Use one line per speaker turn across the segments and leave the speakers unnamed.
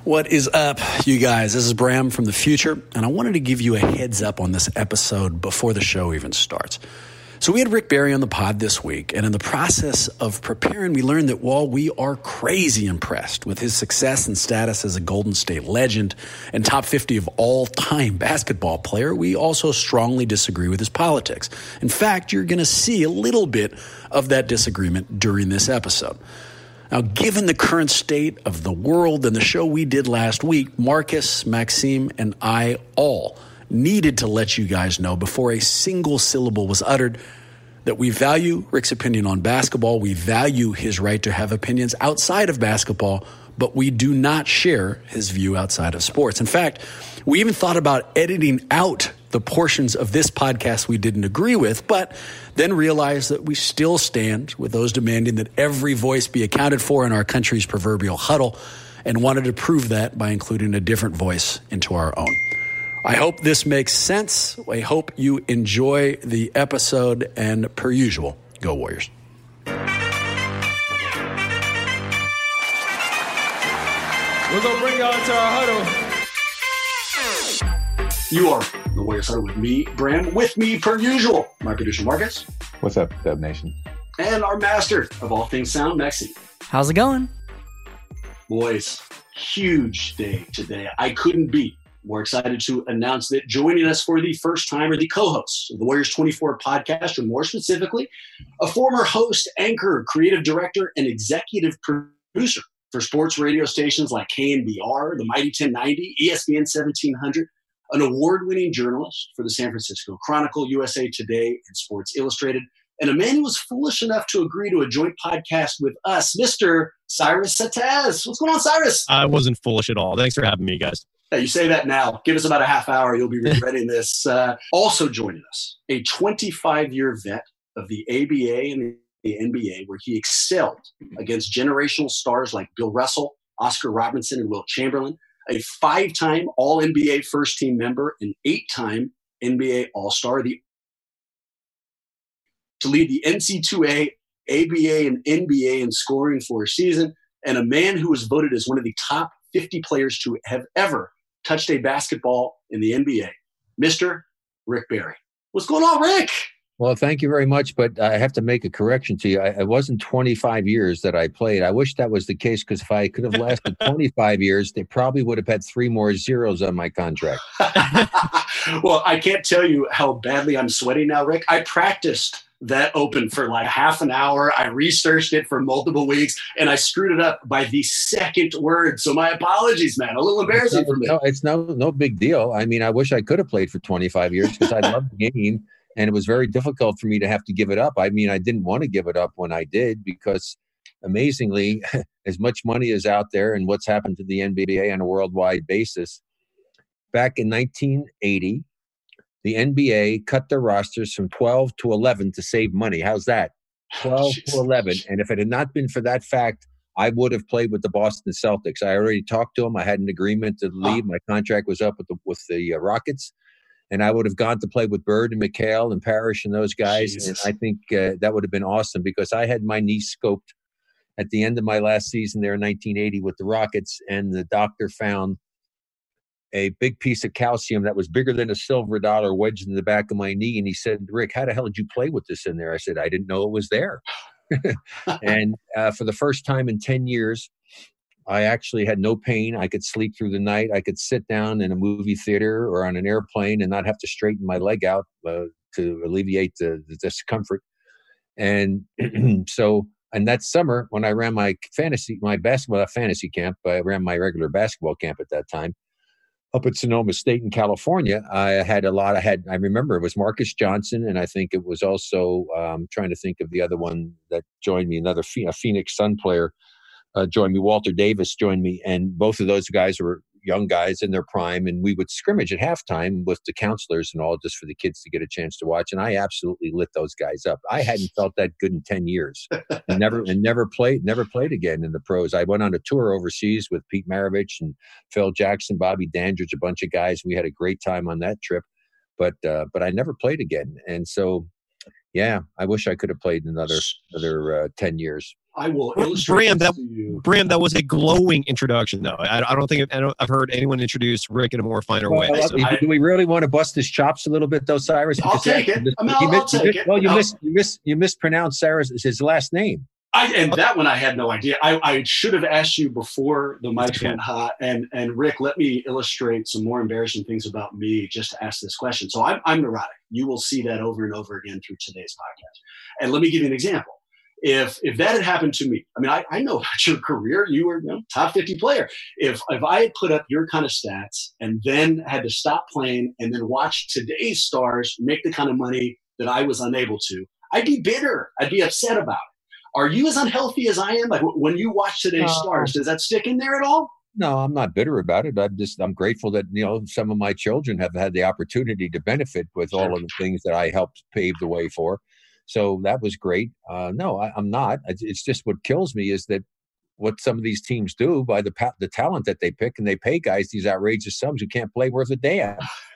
What is up, you guys? This is Bram from the future, and I wanted to give you a heads up on this episode before the show even starts. So we had Rick Barry on the pod this week, and in the process of preparing, we learned that while we are crazy impressed with his success and status as a Golden State legend and top 50 of all-time basketball player, we also strongly disagree with his politics. In fact, you're going to see a little bit of that disagreement during this episode. Now, given the current state of the world and the show we did last week, Marcus, Maxime, and I all needed to let you guys know before a single syllable was uttered that we value Rick's opinion on basketball. We value his right to have opinions outside of basketball, but we do not share his view outside of sports. In fact, we even thought about editing out the portions of this podcast we didn't agree with, but then realized that we still stand with those demanding that every voice be accounted for in our country's proverbial huddle, and wanted to prove that by including a different voice into our own. I hope this makes sense. I hope you enjoy the episode, and per usual, go Warriors.
We're going to bring y'all into our huddle.
You are the Warriors Huddle with me, Bram. With me, per usual, my producer, Marcus.
What's up, Dub Nation?
And our master of all things sound, Maxie.
How's it going?
Boys, huge day today. I couldn't be more excited to announce that joining us for the first time are the co-hosts of the Warriors 24 podcast, or more specifically, a former host, anchor, creative director, and executive producer for sports radio stations like KNBR, the Mighty 1090, ESPN 1700, an award-winning journalist for the San Francisco Chronicle, USA Today, and Sports Illustrated, and a man who was foolish enough to agree to a joint podcast with us, Mr. Cyrus Sataz. What's going on, Cyrus?
I wasn't foolish at all. Thanks for having me, guys.
Now, you say that now. Give us about a half hour. You'll be regretting this. Also joining us, a 25-year vet of the ABA and the NBA, where he excelled against generational stars like Bill Russell, Oscar Robertson, and Wilt Chamberlain, a 5-time All-NBA first-team member, an 8-time NBA All-Star, to lead the NC2A, ABA, and NBA in scoring for a season, and a man who was voted as one of the top 50 players to have ever touched a basketball in the NBA, Mr. Rick Barry. What's going on, Rick?
Well, thank you very much, but I have to make a correction to you. It wasn't 25 years that I played. I wish that was the case, because if I could have lasted 25 years, they probably would have had 3 more zeros on my contract.
Well, I can't tell you how badly I'm sweating now, Rick. I practiced that open for like half an hour. I researched it for multiple weeks, and I screwed it up by the second word. So my apologies, man. A little embarrassing for me.
No, it's no big deal. I mean, I wish I could have played for 25 years because I love the game. And it was very difficult for me to have to give it up. I mean, I didn't want to give it up when I did, because amazingly, as much money is out there and what's happened to the NBA on a worldwide basis, back in 1980, the NBA cut their rosters from 12 to 11 to save money. How's that? 12 to 11. And if it had not been for that fact, I would have played with the Boston Celtics. I already talked to them. I had an agreement to leave. My contract was up with the Rockets. And I would have gone to play with Bird and McHale and Parrish and those guys. Jesus. And I think that would have been awesome, because I had my knee scoped at the end of my last season there in 1980 with the Rockets. And the doctor found a big piece of calcium that was bigger than a silver dollar wedged in the back of my knee. And he said, "Rick, how the hell did you play with this in there?" I said, "I didn't know it was there." And for the first time in 10 years, I actually had no pain. I could sleep through the night. I could sit down in a movie theater or on an airplane and not have to straighten my leg out to alleviate the discomfort. And so, and that summer when I ran my basketball fantasy camp, I ran my regular basketball camp at that time up at Sonoma State in California. I remember it was Marcus Johnson, and I think it was also, trying to think of the other one that joined me, another Phoenix Sun player. Joined me. Walter Davis joined me, and both of those guys were young guys in their prime, and we would scrimmage at halftime with the counselors and all, just for the kids to get a chance to watch. And I absolutely lit those guys up. I hadn't felt that good in 10 years, and never played again in the pros. I went on a tour overseas with Pete Maravich and Phil Jackson, Bobby Dandridge, a bunch of guys. We had a great time on that trip, but I never played again. And so, yeah, I wish I could have played another 10 years.
I will illustrate
Bram,
this to you.
Bram, that was a glowing introduction, though. I don't think I've heard anyone introduce Rick in a more finer way. So.
Do we really want to bust his chops a little bit, though, Cyrus?
I'll take it. I'll take it.
Well, you mispronounced Cyrus his last name.
That one I had no idea. I should have asked you before the mics went hot. And Rick, let me illustrate some more embarrassing things about me just to ask this question. So I'm neurotic. You will see that over and over again through today's podcast. And let me give you an example. If that had happened to me, I mean, I know about your career. You were top 50 player. If I had put up your kind of stats and then had to stop playing and then watch today's stars make the kind of money that I was unable to, I'd be bitter. I'd be upset about it. Are you as unhealthy as I am? Like when you watch today's stars, does that stick in there at all?
No, I'm not bitter about it. I'm grateful that, some of my children have had the opportunity to benefit with all of the things that I helped pave the way for. So that was great. No, I'm not. It's just what kills me is that what some of these teams do by the talent that they pick, and they pay guys these outrageous sums who can't play worth a damn.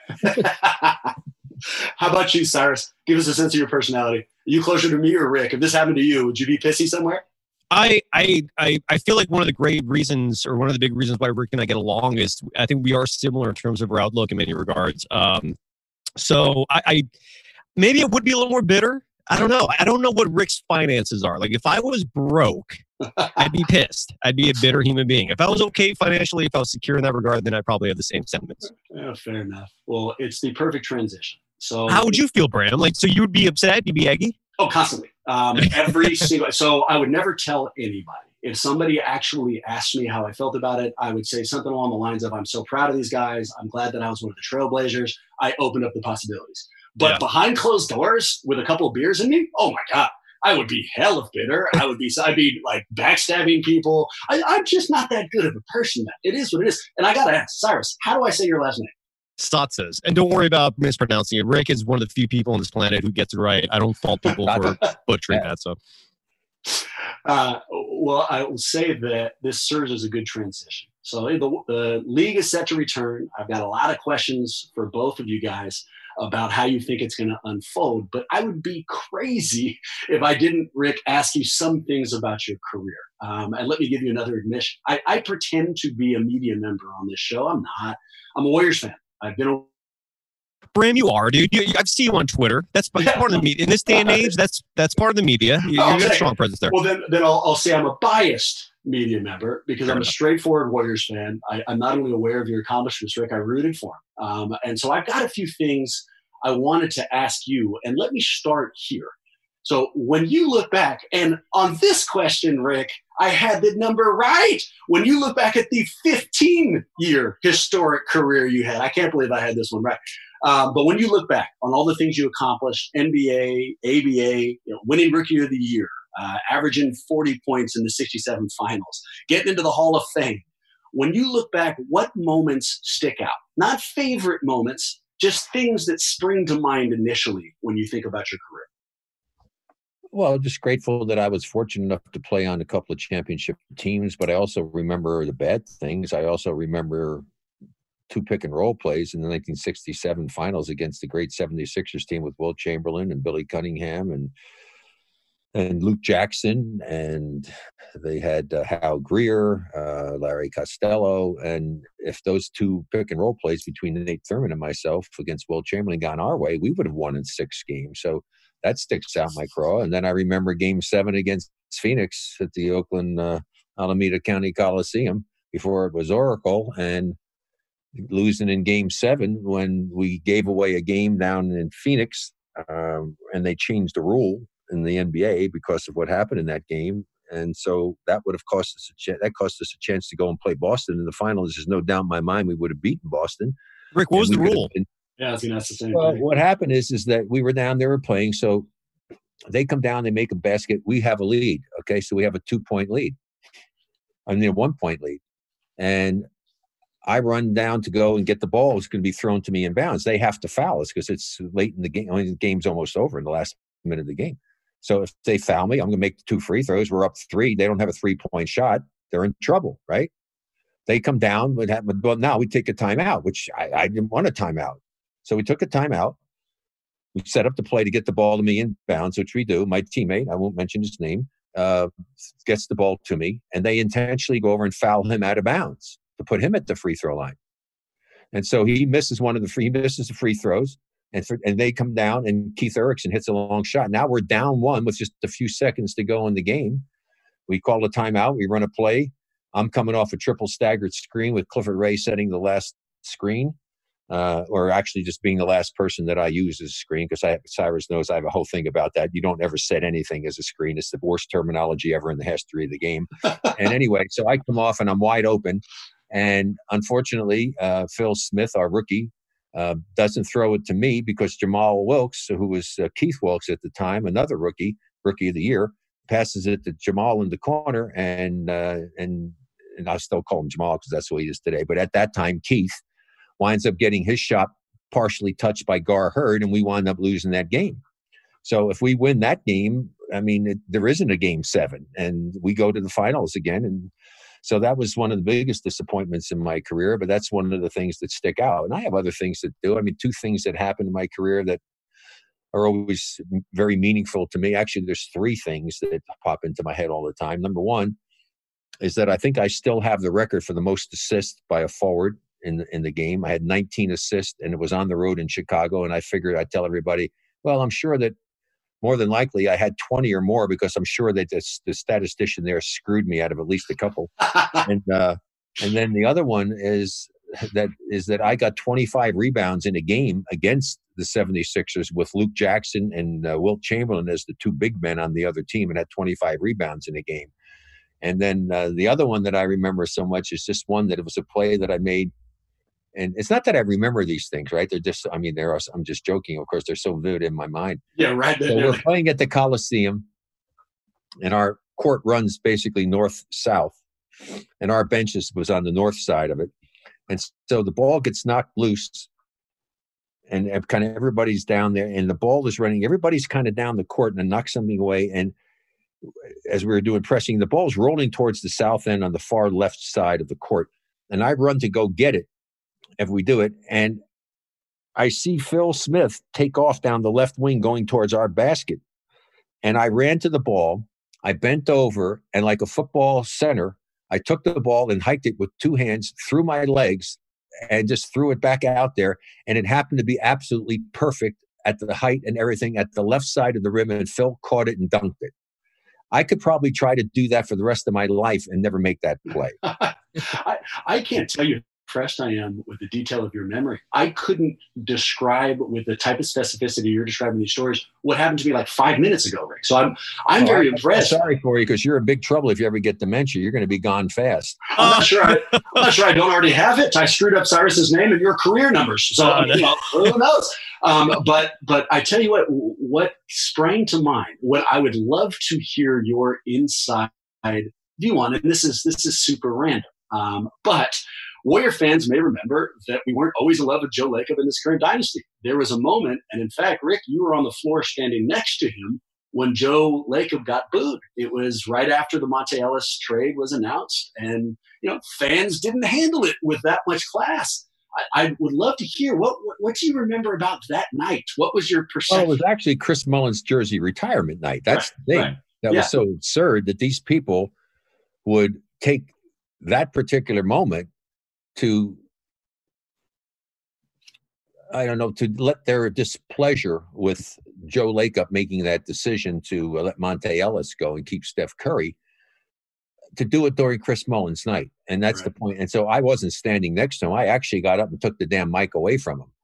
How about you, Cyrus? Give us a sense of your personality. Are you closer to me or Rick? If this happened to you, would you be pissy somewhere?
I feel like one of the great reasons, or one of the big reasons why Rick and I get along is I think we are similar in terms of our outlook in many regards. So I maybe it would be a little more bitter. I don't know. I don't know what Rick's finances are. Like, if I was broke, I'd be pissed. I'd be a bitter human being. If I was okay financially, if I was secure in that regard, then I'd probably have the same sentiments.
Yeah, fair enough. Well, it's the perfect transition. So,
how would you feel, Bram? Like, so you would be upset? You'd be eggy?
Oh, constantly. Every single. So I would never tell anybody. If somebody actually asked me how I felt about it, I would say something along the lines of, "I'm so proud of these guys. I'm glad that I was one of the trailblazers. I opened up the possibilities." But behind closed doors with a couple of beers in me, oh my God, I would be hell of bitter. I'd be like backstabbing people. I'm just not that good of a person. It is what it is. And I got to ask, Cyrus, how do I say your last name?
Statzes. And don't worry about mispronouncing it. Rick is one of the few people on this planet who gets it right. I don't fault people for butchering that. So,
well, I will say that this serves as a good transition. So the league is set to return. I've got a lot of questions for both of you guys about how you think it's going to unfold. But I would be crazy if I didn't, Rick, ask you some things about your career. And let me give you another admission. I pretend to be a media member on this show. I'm not. I'm a Warriors fan. I've been a
Bram, you are, dude. I've seen you on Twitter. That's part of the media. In this day and age, that's part of the media. You got a strong presence there.
Well, then I'll say I'm a biased media member because I'm a straightforward Warriors fan. I'm not only aware of your accomplishments, Rick, I rooted for him. And so I've got a few things I wanted to ask you, and let me start here. So when you look back, and on this question, Rick, I had the number right. When you look back at the 15-year historic career you had, I can't believe I had this one right. But when you look back on all the things you accomplished, NBA, ABA, winning Rookie of the Year, averaging 40 points in the 67 finals, getting into the Hall of Fame. When you look back, what moments stick out? Not favorite moments, just things that spring to mind initially when you think about your career.
Well, just grateful that I was fortunate enough to play on a couple of championship teams, but I also remember the bad things. I also remember 2 pick-and-roll plays in the 1967 finals against the great 76ers team with Will Chamberlain and Billy Cunningham and Luke Jackson, and they had Hal Greer, Larry Costello, and if those 2 pick-and-roll plays between Nate Thurman and myself against Will Chamberlain gone our way, we would have won in 6 games. So that sticks out my craw. And then I remember Game 7 against Phoenix at the Oakland Alameda County Coliseum before it was Oracle, and losing in Game 7 when we gave away a game down in Phoenix, and they changed the rule in the NBA because of what happened in that game. And so that would have cost us a chance to go and play Boston in the finals. There's no doubt in my mind we would have beaten Boston.
Rick, what was the rule?
Yeah, I was going to ask the same
thing.
What
happened is that we were down, they were playing. So they come down, they make a basket. We have a lead. Okay. So we have a 2-point lead. I mean, a 1-point lead. And I run down to go and get the ball. It's going to be thrown to me in bounds. They have to foul us because it's late in the game. I mean, the game's almost over in the last minute of the game. So if they foul me, I'm going to make the 2 free throws. We're up 3. They don't have a 3-point shot. They're in trouble, right? They come down. But now we take a timeout, which I didn't want a timeout. So we took a timeout. We set up the play to get the ball to me in bounds, which we do. My teammate, I won't mention his name, gets the ball to me, and they intentionally go over and foul him out of bounds to put him at the free throw line. And so he misses the free throws, and they come down, and Keith Erickson hits a long shot. Now we're down one with just a few seconds to go in the game. We call a timeout. We run a play. I'm coming off a triple staggered screen with Clifford Ray setting the last screen, or actually just being the last person that I use as a screen, because Cyrus knows I have a whole thing about that. You don't ever set anything as a screen. It's the worst terminology ever in the history of the game. And anyway, so I come off and I'm wide open. And unfortunately, Phil Smith, our rookie, doesn't throw it to me, because Jamal Wilkes, who was Keith Wilkes at the time, another rookie of the year, passes it to Jamal in the corner, and I still call him Jamal because that's what he is today. But at that time, Keith winds up getting his shot partially touched by Gar Hurd, and we wind up losing that game. So if we win that game, I mean, there isn't a game 7, and we go to the finals again. And so that was one of the biggest disappointments in my career, but that's one of the things that stick out. And I have other things that do. I mean, 2 things that happened in my career that are always very meaningful to me. Actually, there's 3 things that pop into my head all the time. Number one is that I think I still have the record for the most assists by a forward in the game. I had 19 assists, and it was on the road in Chicago. And I figured I'd tell everybody, well, I'm sure that more than likely I had 20 or more, because I'm sure that the statistician there screwed me out of at least a couple. And then the other one is that I got 25 rebounds in a game against the 76ers with Luke Jackson and Wilt Chamberlain as the 2 big men on the other team, and had 25 rebounds in a game. And then the other one that I remember so much is just one that it was a play that I made. And it's not that I remember these things, right? They're just, I mean, I'm just joking. Of course, they're so vivid in my mind.
Yeah, right.
So we're playing at the Coliseum, and our court runs basically north-south, and our benches was on the north side of it. And so the ball gets knocked loose, and kind of everybody's down there, and the ball is running. Everybody's kind of down the court and knocks something away. And as we were doing pressing, the ball's rolling towards the south end on the far left side of the court. And I run to go get it if we do it. And I see Phil Smith take off down the left wing going towards our basket. And I ran to the ball. I bent over, and like a football center, I took the ball and hiked it with 2 hands through my legs and just threw it back out there. And it happened to be absolutely perfect at the height and everything at the left side of the rim. And Phil caught it and dunked it. I could probably try to do that for the rest of my life and never make that play.
I can't tell you how impressed I am with the detail of your memory. I couldn't describe with the type of specificity you're describing these stories what happened to me like 5 minutes ago, Rick. So I'm very impressed.
I'm sorry, Corey, because you're in big trouble if you ever get dementia. You're going to be gone fast.
I'm not sure I don't already have it. I screwed up Cyrus's name and your career numbers. So who knows? But I tell you what sprang to mind, what I would love to hear your inside view on, and this is super random. But Warrior fans may remember that we weren't always in love with Joe Lacob in this current dynasty. There was a moment, and in fact, Rick, you were on the floor standing next to him when Joe Lacob got booed. It was right after the Monte Ellis trade was announced, and fans didn't handle it with that much class. I would love to hear what do you remember about that night? What was your perception?
Well, it was actually Chris Mullin's jersey retirement night. That's the thing. Right. That was so absurd that these people would take that particular moment to, I don't know, to let their displeasure with Joe Lacob making that decision to let Monte Ellis go and keep Steph Curry, to do it during Chris Mullin's night. And that's the point. And so I wasn't standing next to him. I actually got up and took the damn mic away from him.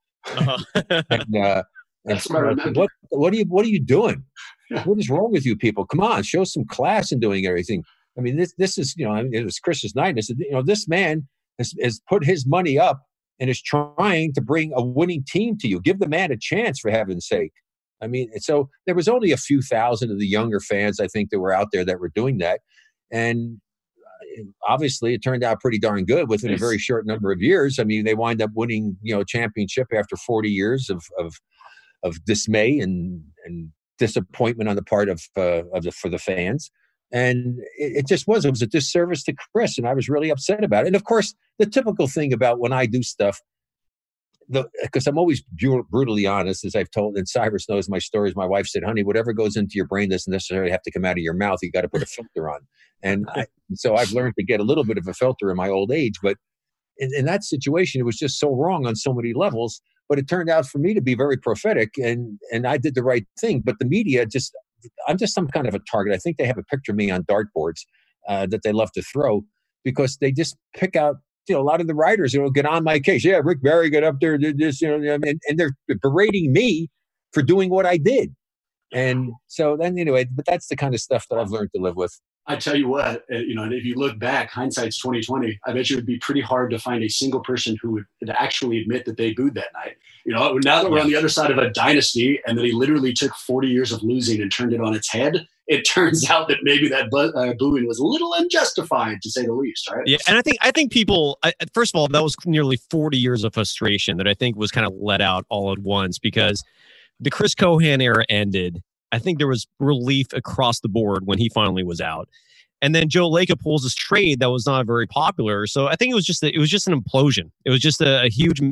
And so what are you doing? What is wrong with you people? Come on, show some class in doing everything. I mean, this is, it was Chris's night. And I said, this man has put his money up and is trying to bring a winning team to you. Give the man a chance, for heaven's sake. I mean, so there was only a few thousand of the younger fans, I think, that were out there that were doing that. And obviously, it turned out pretty darn good within a very short number of years. I mean, they wind up winning, championship after 40 years of dismay and disappointment on the part for the fans. And it was a disservice to Chris, and I was really upset about it. And of course, the typical thing about when I do stuff because I'm always brutally honest, as I've told, and Cyrus knows my stories. My wife said, honey, whatever goes into your brain doesn't necessarily have to come out of your mouth. You got to put a filter on. And so I've learned to get a little bit of a filter in my old age. But in that situation, it was just so wrong on so many levels. But it turned out for me to be very prophetic, and I did the right thing. But the media I'm just some kind of a target. I think they have a picture of me on dartboards that they love to throw, because they just pick out, a lot of the writers, get on my case. Yeah, Rick Barry got up there, did this, and they're berating me for doing what I did. And so then, anyway, but that's the kind of stuff that I've learned to live with.
I tell you what, if you look back, hindsight's 2020. I bet you it would be pretty hard to find a single person who would actually admit that they booed that night. Now that we're on the other side of a dynasty, and that he literally took 40 years of losing and turned it on its head, it turns out that maybe that booing was a little unjustified, to say the least, right?
Yeah, and I think people, first of all, that was nearly 40 years of frustration that I think was kind of let out all at once, because the Chris Cohan era ended. I think there was relief across the board when he finally was out. And then Joe Lacob pulls this trade that was not very popular. So I think it was just an implosion. It was just a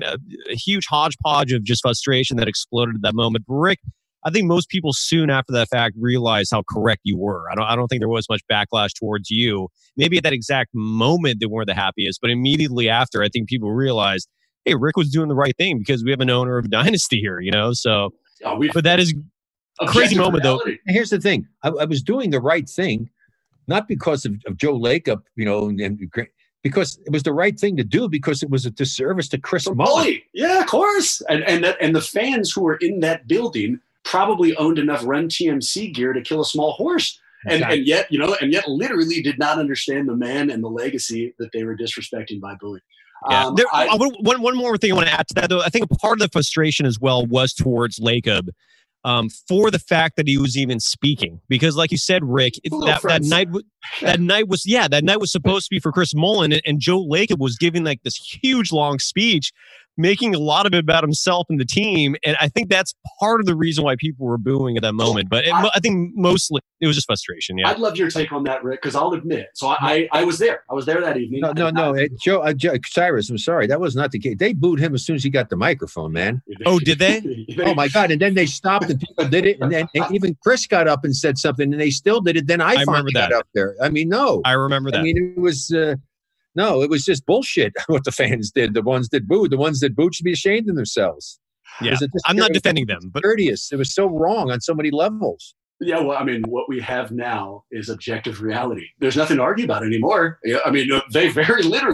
huge hodgepodge of just frustration that exploded at that moment. But Rick, I think most people soon after that fact realized how correct you were. I don't think there was much backlash towards you. Maybe at that exact moment they weren't the happiest, but immediately after, I think people realized, hey, Rick was doing the right thing, because we have an owner of a dynasty here, So, but that is a crazy moment, reality.
Though. Here's the thing: I was doing the right thing, not because of Joe Lacob, and because it was the right thing to do, because it was a disservice to Chris Mullin.
Yeah, of course. And the fans who were in that building probably owned enough Run TMC gear to kill a small horse. And yet literally did not understand the man and the legacy that they were disrespecting by booing.
Yeah. One more thing I want to add to that, though. I think a part of the frustration as well was towards Lacob, for the fact that he was even speaking, because, like you said, Rick, that night was supposed to be for Chris Mullin, and Joe Lacob was giving like this huge long speech, making a lot of it about himself and the team. And I think that's part of the reason why people were booing at that moment. But I think mostly it was just frustration. Yeah,
I'd love your take on that, Rick, because I'll admit. So I was there. I was there that evening.
No, Joe, Cyrus, I'm sorry. That was not the case. They booed him as soon as he got the microphone, man.
Oh, did they?
Oh, my God. And then they stopped and people did it. And then even Chris got up and said something, and they still did it. Then I finally got up there. I mean, no.
I remember that.
I mean, it was... No, it was just bullshit what the fans did. The ones that booed should be ashamed of themselves.
Yeah, I'm not defending them, but
courteous. It was so wrong on so many levels.
Yeah, well, I mean, what we have now is objective reality. There's nothing to argue about anymore. I mean, they very literally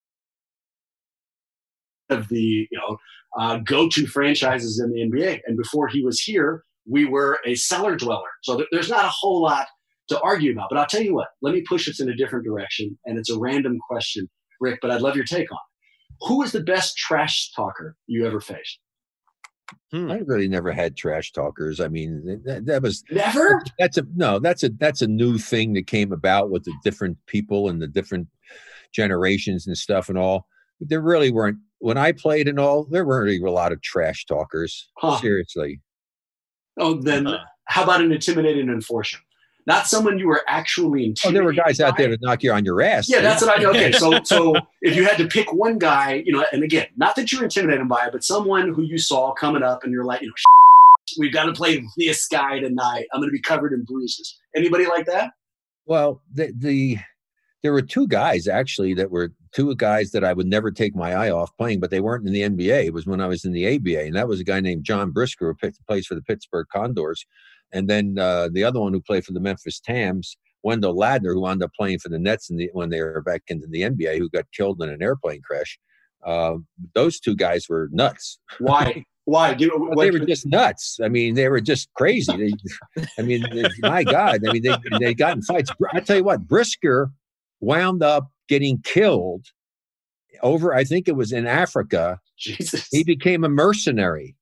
of the go-to franchises in the NBA. And before he was here, we were a cellar dweller. So there's not a whole lot to argue about. But I'll tell you what, let me push us in a different direction. And it's a random question, Rick, but I'd love your take on it. Who is the best trash talker you ever faced?
I really never had trash talkers. I mean, that was
never.
That's a new thing that came about with the different people and the different generations and stuff and all. But there really weren't, when I played and all, there weren't really a lot of trash talkers. Seriously.
Oh, then how about an intimidating enforcer? Not someone you were actually intimidating.
Oh, there were guys out there to knock you on your ass.
Yeah, that's what I know. Okay, so if you had to pick one guy, and again, not that you're intimidated by it, but someone who you saw coming up and you're like, we've got to play this guy tonight. I'm going to be covered in bruises. Anybody like that?
Well, there were two guys actually that I would never take my eye off playing, but they weren't in the NBA. It was when I was in the ABA, and that was a guy named John Brisker who plays for the Pittsburgh Condors. And then the other one who played for the Memphis Tams, Wendell Ladner, who wound up playing for the Nets when they were back into the NBA, who got killed in an airplane crash. Those two guys were nuts.
Why? Why?
They were just nuts. I mean, they were just crazy. My God. I mean, they got in fights. I tell you what, Brisker wound up getting killed over, I think it was in Africa.
Jesus.
He became a mercenary.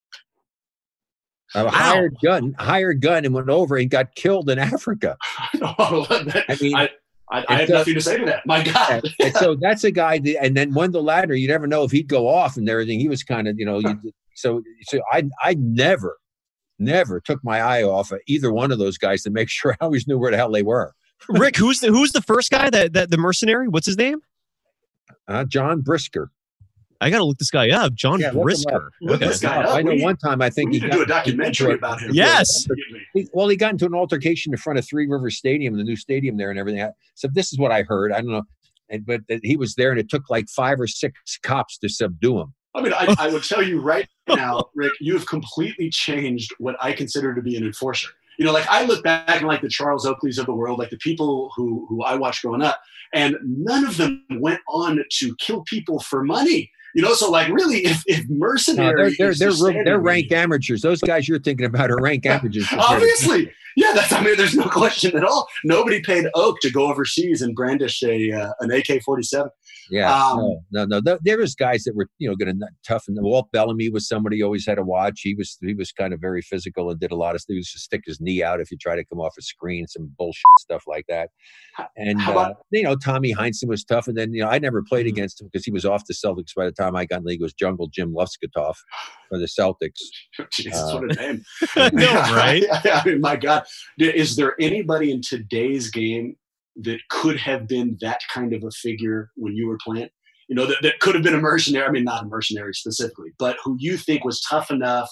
A hired gun and went over and got killed in Africa.
I have nothing to say to that. My God.
And so that's a guy. And then Wendell Ladner, you never know if he'd go off and everything. He was kind of, so I never took my eye off of either one of those guys to make sure I always knew where the hell they were.
Rick, who's the first guy that the mercenary? What's his name?
John Brisker.
I got to look this guy up. John
Yeah, look him
Brisker.
up.
Look this guy up.
I know one time I think
we need to do a documentary about him.
Yes.
He got into an altercation in front of Three Rivers Stadium, the new stadium there, and everything. So this is what I heard. I don't know, but he was there, and it took like 5 or 6 cops to subdue him.
I mean, I would tell you right now, Rick, you have completely changed what I consider to be an enforcer. You know, like I look back and like the Charles Oakleys of the world, like the people who I watched growing up, and none of them went on to kill people for money. You know, so like really, if mercenary,
they're rank amateurs. Those guys you're thinking about are rank amateurs.
Obviously, yeah. There's no question at all. Nobody paid Oak to go overseas and brandish an AK-47.
Yeah, no. There was guys that were going to toughen. Walt Bellamy was somebody you always had to watch. He was kind of very physical and did a lot of things. He used to stick his knee out if you try to come off a screen, some bullshit stuff like that. And Tommy Heinsohn was tough. And then I never played against him because he was off the Celtics by the time I got in the league. It was Jungle Jim Lufskatoff for the Celtics.
Jesus, what a name!
No, right?
I mean, my God, is there anybody in today's game that could have been that kind of a figure when you were playing? That could have been a mercenary. I mean, not a mercenary specifically, but who you think was tough enough,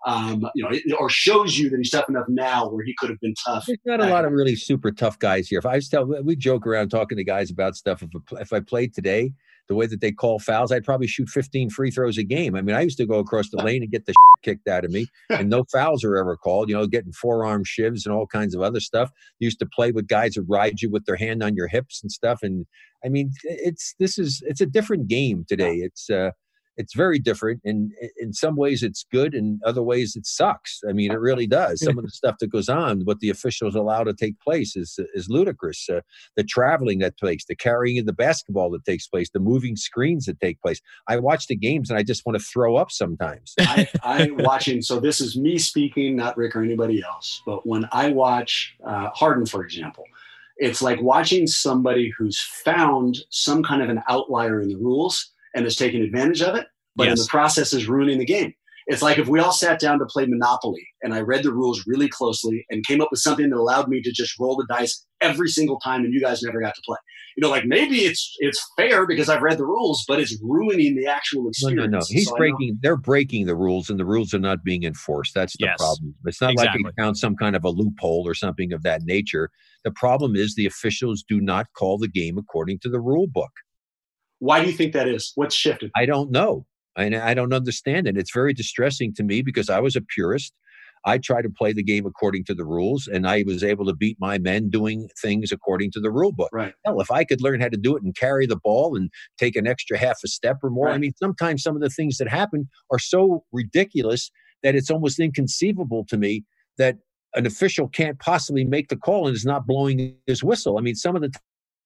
or shows you that he's tough enough now where he could have been tough.
There's not a lot of really super tough guys here. We joke around talking to guys about stuff. If I played today, the way that they call fouls, I'd probably shoot 15 free throws a game. I mean, I used to go across the lane and get the kicked out of me, and no fouls are ever called, getting forearm shivs and all kinds of other stuff. Used to play with guys who ride you with their hand on your hips and stuff. And I mean, it's a different game today. It's very different. And in some ways it's good. In other ways it sucks. I mean, it really does. Some of the stuff that goes on, what the officials allow to take place is ludicrous. The traveling that takes, the carrying of the basketball that takes place, the moving screens that take place. I watch the games and I just want to throw up sometimes.
I'm watching. So this is me speaking, not Rick or anybody else. But when I watch Harden, for example, it's like watching somebody who's found some kind of an outlier in the rules and is taking advantage of it, but in the process is ruining the game. It's like if we all sat down to play Monopoly and I read the rules really closely and came up with something that allowed me to just roll the dice every single time and you guys never got to play. Like maybe it's fair because I've read the rules, but it's ruining the actual experience.
No. They're breaking the rules and the rules are not being enforced. That's the problem. It's not like they found some kind of a loophole or something of that nature. The problem is the officials do not call the game according to the rule book.
Why do you think that is? What's shifted?
I don't know. I don't understand it. It's very distressing to me because I was a purist. I tried to play the game according to the rules, and I was able to beat my men doing things according to the rule book.
Right.
Hell, if I could learn how to do it and carry the ball and take an extra half a step or more, right. I mean, sometimes some of the things that happen are so ridiculous that it's almost inconceivable to me that an official can't possibly make the call and is not blowing his whistle. I mean, some of the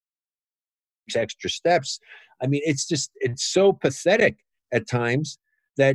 extra steps. I mean, it's so pathetic at times that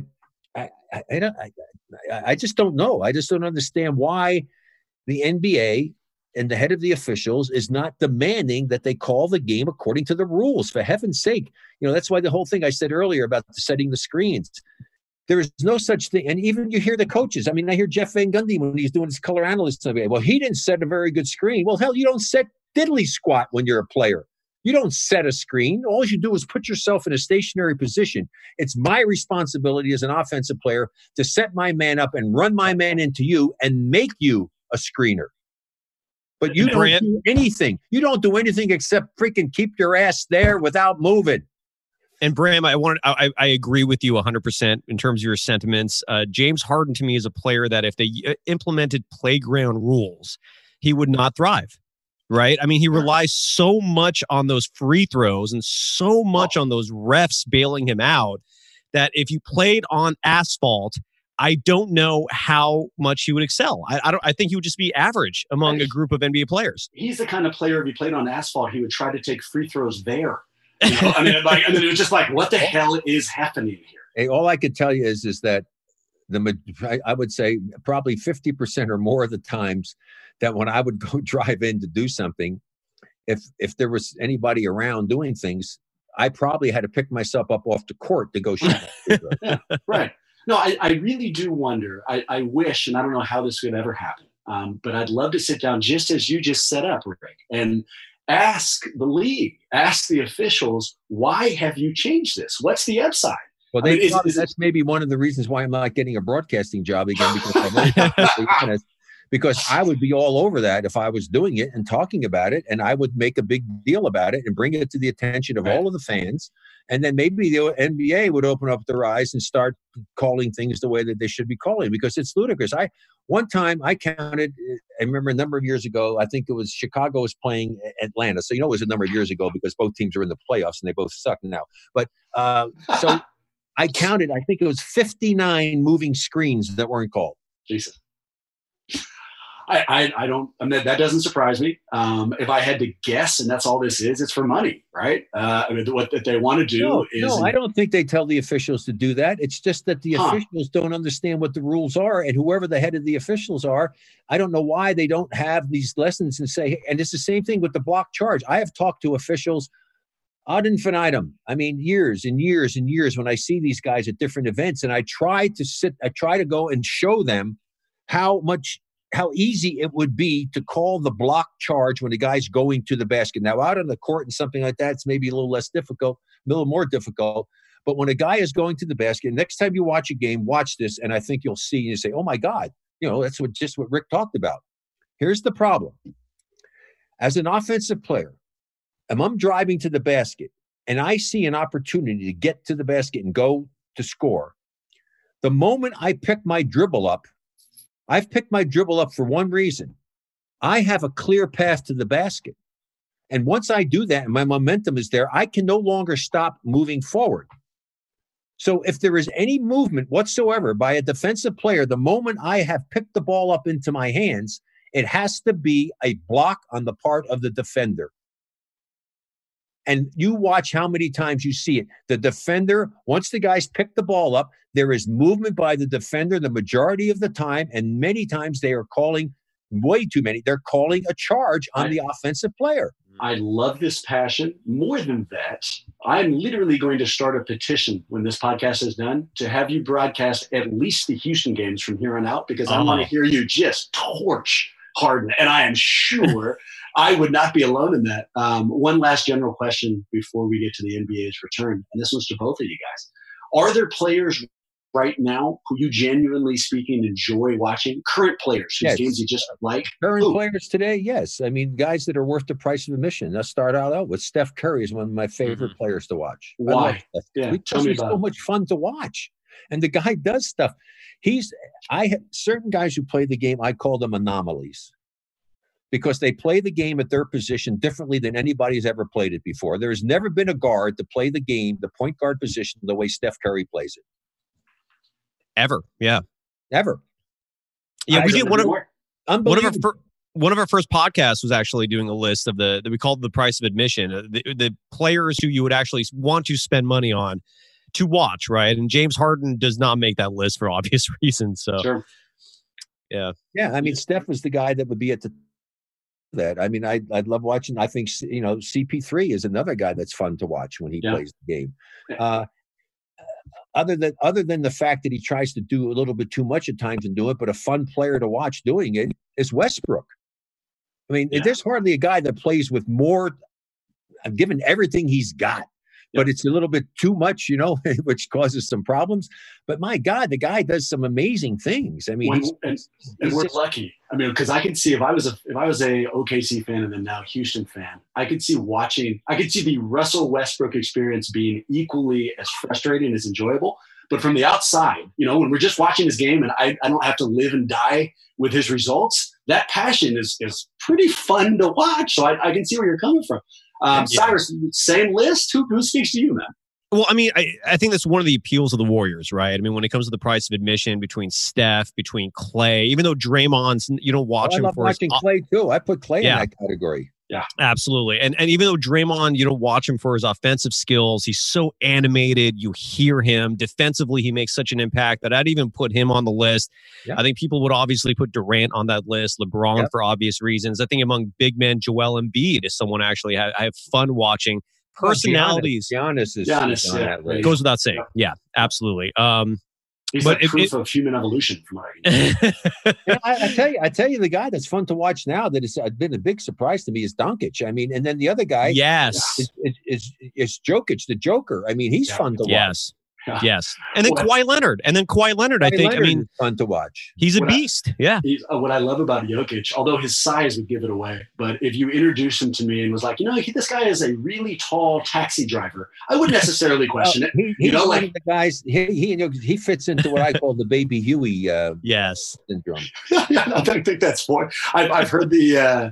I just don't know. I just don't understand why the NBA and the head of the officials is not demanding that they call the game according to the rules. For heaven's sake, that's why the whole thing I said earlier about setting the screens. There is no such thing. And even you hear the coaches. I mean, I hear Jeff Van Gundy when he's doing his color analyst. Well, he didn't set a very good screen. Well, hell, you don't set diddly squat when you're a player. You don't set a screen. All you do is put yourself in a stationary position. It's my responsibility as an offensive player to set my man up and run my man into you and make you a screener. But you don't do anything. You don't do anything except freaking keep your ass there without moving.
And Bram, I agree with you 100% in terms of your sentiments. James Harden to me is a player that if they implemented playground rules, he would not thrive. Right? I mean, he relies so much on those free throws and so much on those refs bailing him out that if you played on asphalt, I don't know how much he would excel. I think he would just be average among a group of NBA players.
He's the kind of player, if he played on asphalt, he would try to take free throws there. I mean, and then it was just like, what the hell is happening here?
Hey, all I could tell you is that I would say probably 50% or more of the times that when I would go drive in to do something, if there was anybody around doing things, I probably had to pick myself up off the court to go shoot.
Yeah, right. No, I really do wonder. I wish, and I don't know how this would ever happen, but I'd love to sit down just as you just set up, Rick, and ask the league, ask the officials, why have you changed this? What's the upside?
Well, that's maybe one of the reasons why I'm not getting a broadcasting job again, because I'm very perfectly honest, because I would be all over that if I was doing it and talking about it, and I would make a big deal about it and bring it to the attention of all of the fans. And then maybe the NBA would open up their eyes and start calling things the way that they should be calling, because it's ludicrous. One time I counted, I remember a number of years ago, I think it was Chicago was playing Atlanta. So, it was a number of years ago because both teams are in the playoffs and they both suck now. But so I counted, I think it was 59 moving screens that weren't called.
Jesus. I don't. I mean, that doesn't surprise me. If I had to guess, and that's all this is, it's for money, right? What they want to do is.
No, I don't think they tell the officials to do that. It's just that the officials don't understand what the rules are, and whoever the head of the officials are, I don't know why they don't have these lessons and say. And it's the same thing with the block charge. I have talked to officials ad infinitum. I mean, years and years and years when I see these guys at different events, and I try to go and show them how easy it would be to call the block charge when the guy's going to the basket. Now, out on the court and something like that, it's maybe a little less difficult, a little more difficult. But when a guy is going to the basket, next time you watch a game, watch this, and I think you'll see, and you say, oh, my God, that's just what Rick talked about. Here's the problem. As an offensive player, if I'm driving to the basket and I see an opportunity to get to the basket and go to score, the moment I pick my dribble up, I've picked my dribble up for one reason. I have a clear path to the basket. And once I do that and my momentum is there, I can no longer stop moving forward. So if there is any movement whatsoever by a defensive player, the moment I have picked the ball up into my hands, it has to be a block on the part of the defender. And you watch how many times you see it. The defender, once the guys pick the ball up, there is movement by the defender the majority of the time. And many times they are calling way too many. They're calling a charge on the offensive player.
I love this passion. More than that, I'm literally going to start a petition when this podcast is done to have you broadcast at least the Houston games from here on out, because I want to hear you just torch Harden. And I am sure I would not be alone in that. One last general question before we get to the NBA's return, and this one's to both of you guys. Are there players right now who you genuinely speaking enjoy watching? Current players whose games you just like?
Current players today, yes. I mean, guys that are worth the price of admission. Let's start out with Steph Curry is one of my favorite players to watch.
Why?
Because he's so much fun to watch. And the guy does stuff. I have certain guys who play the game, I call them anomalies, because they play the game at their position differently than anybody's ever played it before. There's never been a guard to play the game, the point guard position, the way Steph Curry plays it.
Ever. Yeah.
Ever.
Yeah, we did one of our first podcasts was actually doing a list of that we called the price of admission, the players who you would actually want to spend money on to watch, right? And James Harden does not make that list for obvious reasons. So,
sure.
Yeah. I mean, Steph was the guy that would be at the that. I mean, I'd love watching. I think CP3 is another guy that's fun to watch when he plays the game. Other than the fact that he tries to do a little bit too much at times and do it, but a fun player to watch doing it is Westbrook. I mean, there's hardly a guy that plays with more, given everything he's got. But it's a little bit too much, which causes some problems. But my God, the guy does some amazing things. I mean,
we're lucky. I mean, because I can see if I was a OKC fan and then now Houston fan, I could see the Russell Westbrook experience being equally as frustrating as enjoyable. But from the outside, when we're just watching his game and I don't have to live and die with his results, that passion is pretty fun to watch. So I can see where you're coming from. Cyrus, same list? Who speaks to you, man?
Well, I mean, I think that's one of the appeals of the Warriors, right? I mean, when it comes to the price of admission between Steph, between Clay, even though Draymond's, you don't watch him
for watching Clay too. I put Clay in that category.
Yeah, absolutely. And even though Draymond, you don't watch him for his offensive skills, he's so animated. You hear him defensively. He makes such an impact that I'd even put him on the list. I think people would obviously put Durant on that list, LeBron for obvious reasons. I think among big men, Joel Embiid is someone actually I have fun watching. Personalities.
Giannis is on that list.
Goes without saying. Yeah, absolutely.
He's like proof of human evolution, from what I can
I tell you, the guy that's fun to watch now that has been a big surprise to me is Doncic. I mean, and then the other guy,
is
Jokic, the Joker. I mean, he's fun to watch.
Yes. And then
What-
Kawhi Leonard. I think,
Leonard is fun to watch.
he's a
What I-
beast. Yeah.
What I love about Jokic, although his size would give it away, but if you introduced him to me and was like, this guy is a really tall taxi driver, I wouldn't necessarily question it.
He's
know,
one
like-
of the guys. He fits into what I call the Baby Huey
Yes.
syndrome.
I don't think that's for. I've heard the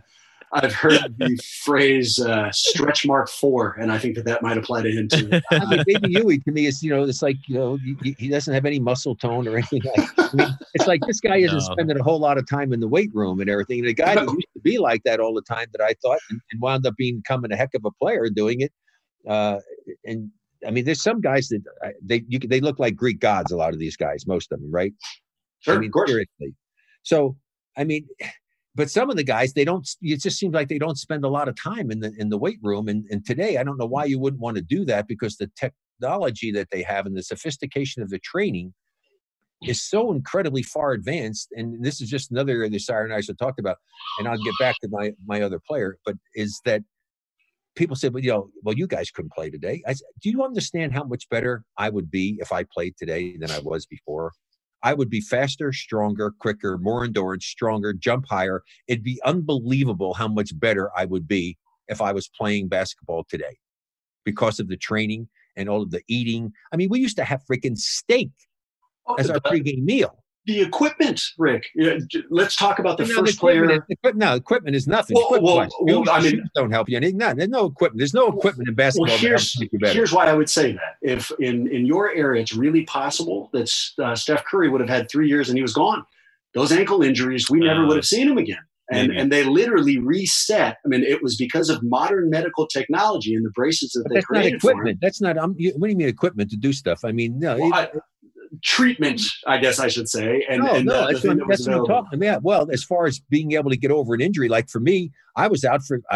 phrase stretch mark 4, and I think that might apply to him too.
I mean, Baby Huey to me is, it's like, he doesn't have any muscle tone or anything like. I mean, it's like this guy isn't
No.
spending a whole lot of time in the weight room and everything. And the guy that used to be like that all the time, that I thought, and wound up becoming a heck of a player doing it. And I mean, there's some guys that they look like Greek gods. A lot of these guys, most of them, right?
Sure,
I mean,
of course.
seriously. So, I mean, but some of the guys, they don't. It just seems like they don't spend a lot of time in the weight room. And today, I don't know why you wouldn't want to do that, because the technology that they have and the sophistication of the training is so incredibly far advanced. And this is just another area that Sarah and I should talk about. And I'll get back to my other player, but is that people say, well, you guys couldn't play today. I said, do you understand how much better I would be if I played today than I was before? I would be faster, stronger, quicker, more endurance, stronger, jump higher. It'd be unbelievable how much better I would be if I was playing basketball today, because of the training and all of the eating. I mean, we used to have freaking steak as our pregame meal.
The equipment, Rick. Let's talk about the first player.
Equipment is nothing.
I mean,
shoes don't help you. There's no equipment. There's no equipment in basketball that helps make you better.
Here's why I would say that. If in your area, it's really possible that Steph Curry would have had 3 years and he was gone. Those ankle injuries, we never would have seen him again. And they literally reset. I mean, it was because of modern medical technology and the braces that they created for him.
That's not equipment. What do you mean equipment to do stuff? I mean, no.
Treatment, I guess I should say.
That's what I'm talking about. Well, as far as being able to get over an injury, like for me, I was out for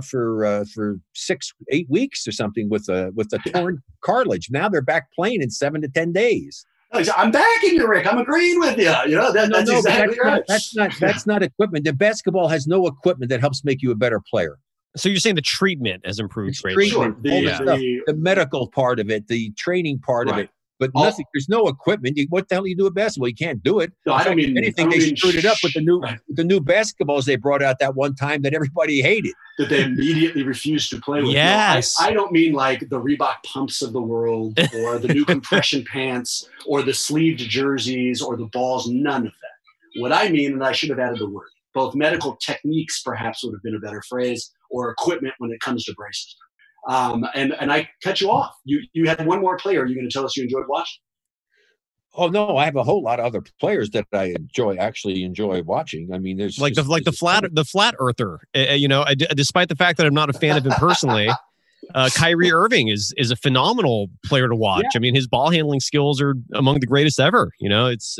6-8 weeks or something with a torn cartilage. Now they're back playing in 7 to 10 days.
I'm backing you, Rick. I'm agreeing with you. That's exactly right.
That's not equipment. The basketball has no equipment that helps make you a better player.
So you're saying the treatment has improved greatly?
Sure.
The medical part of it, the training part of it. But nothing. There's no equipment. What the hell do you do with basketball? You can't do it.
No, I don't mean
anything. They screwed it up with the new basketballs they brought out that one time that everybody hated.
That they immediately refused to play with.
Yes.
No, I don't mean like the Reebok pumps of the world, or the new compression pants, or the sleeved jerseys, or the balls. None of that. What I mean, and I should have added the word, both medical techniques perhaps would have been a better phrase, or equipment when it comes to braces. And I cut you off. You had one more player. Are you going to tell us you enjoyed watching?
Oh no, I have a whole lot of other players that I actually enjoy watching. I mean, there's
the flat earther. Despite the fact that I'm not a fan of him personally, Kyrie Irving is a phenomenal player to watch. Yeah. I mean, his ball handling skills are among the greatest ever. It's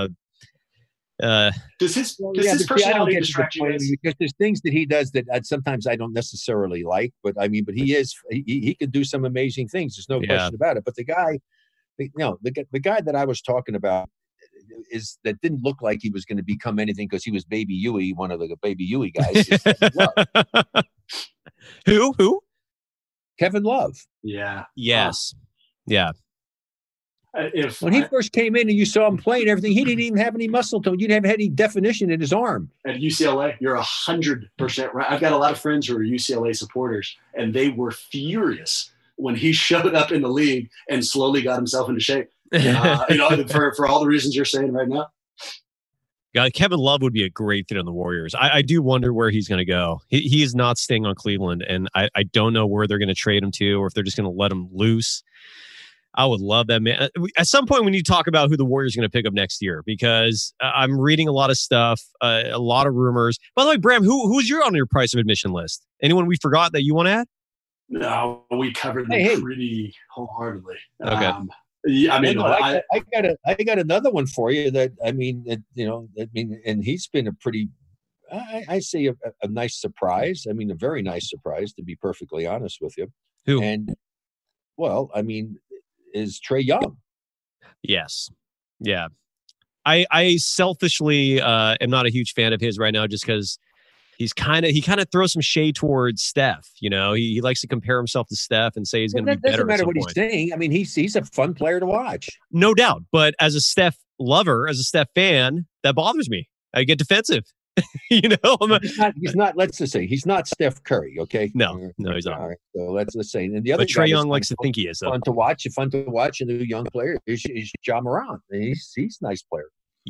does his personality distract you?
Because there's things that he does that sometimes I don't necessarily like, but he can do some amazing things. There's no question about it. But the guy that I was talking about is that didn't look like he was going to become anything because he was Baby Huey, one of the Baby Huey guys.
Who?
Kevin Love.
Yeah.
Yes. Yeah.
When he first came in and you saw him playing everything, he didn't even have any muscle tone. You didn't have any definition in his arm.
At UCLA, you're 100% right. I've got a lot of friends who are UCLA supporters, and they were furious when he showed up in the league and slowly got himself into shape. For all the reasons you're saying right now.
God, Kevin Love would be a great fit on the Warriors. I do wonder where he's going to go. He is not staying on Cleveland, and I don't know where they're going to trade him to, or if they're just going to let him loose. I would love that, man. At some point, we need to talk about who the Warriors are going to pick up next year, because I'm reading a lot of stuff, a lot of rumors. By the way, Bram, who's on your price of admission list? Anyone we forgot that you want to add?
No, we covered them pretty wholeheartely.
Okay.
I got another one for you and he's been a pretty, I say a nice surprise. I mean, a very nice surprise, to be perfectly honest with you.
Who?
And is Trae Young.
Yes. Yeah. I selfishly am not a huge fan of his right now, just because he kind of throws some shade towards Steph. You know, he likes to compare himself to Steph and say he's going to be better.
Doesn't matter what
point.
he's saying. I mean, he's a fun player to watch,
no doubt. But as a Steph lover, as a Steph fan, that bothers me. I get defensive. You know,
he's not. Let's just say he's not Steph Curry. Okay,
no, he's not.
All right, so let's say. And the other,
but Trae Young likes to think he is.
Fun to watch. A new young player is Ja Morant. He's a nice player.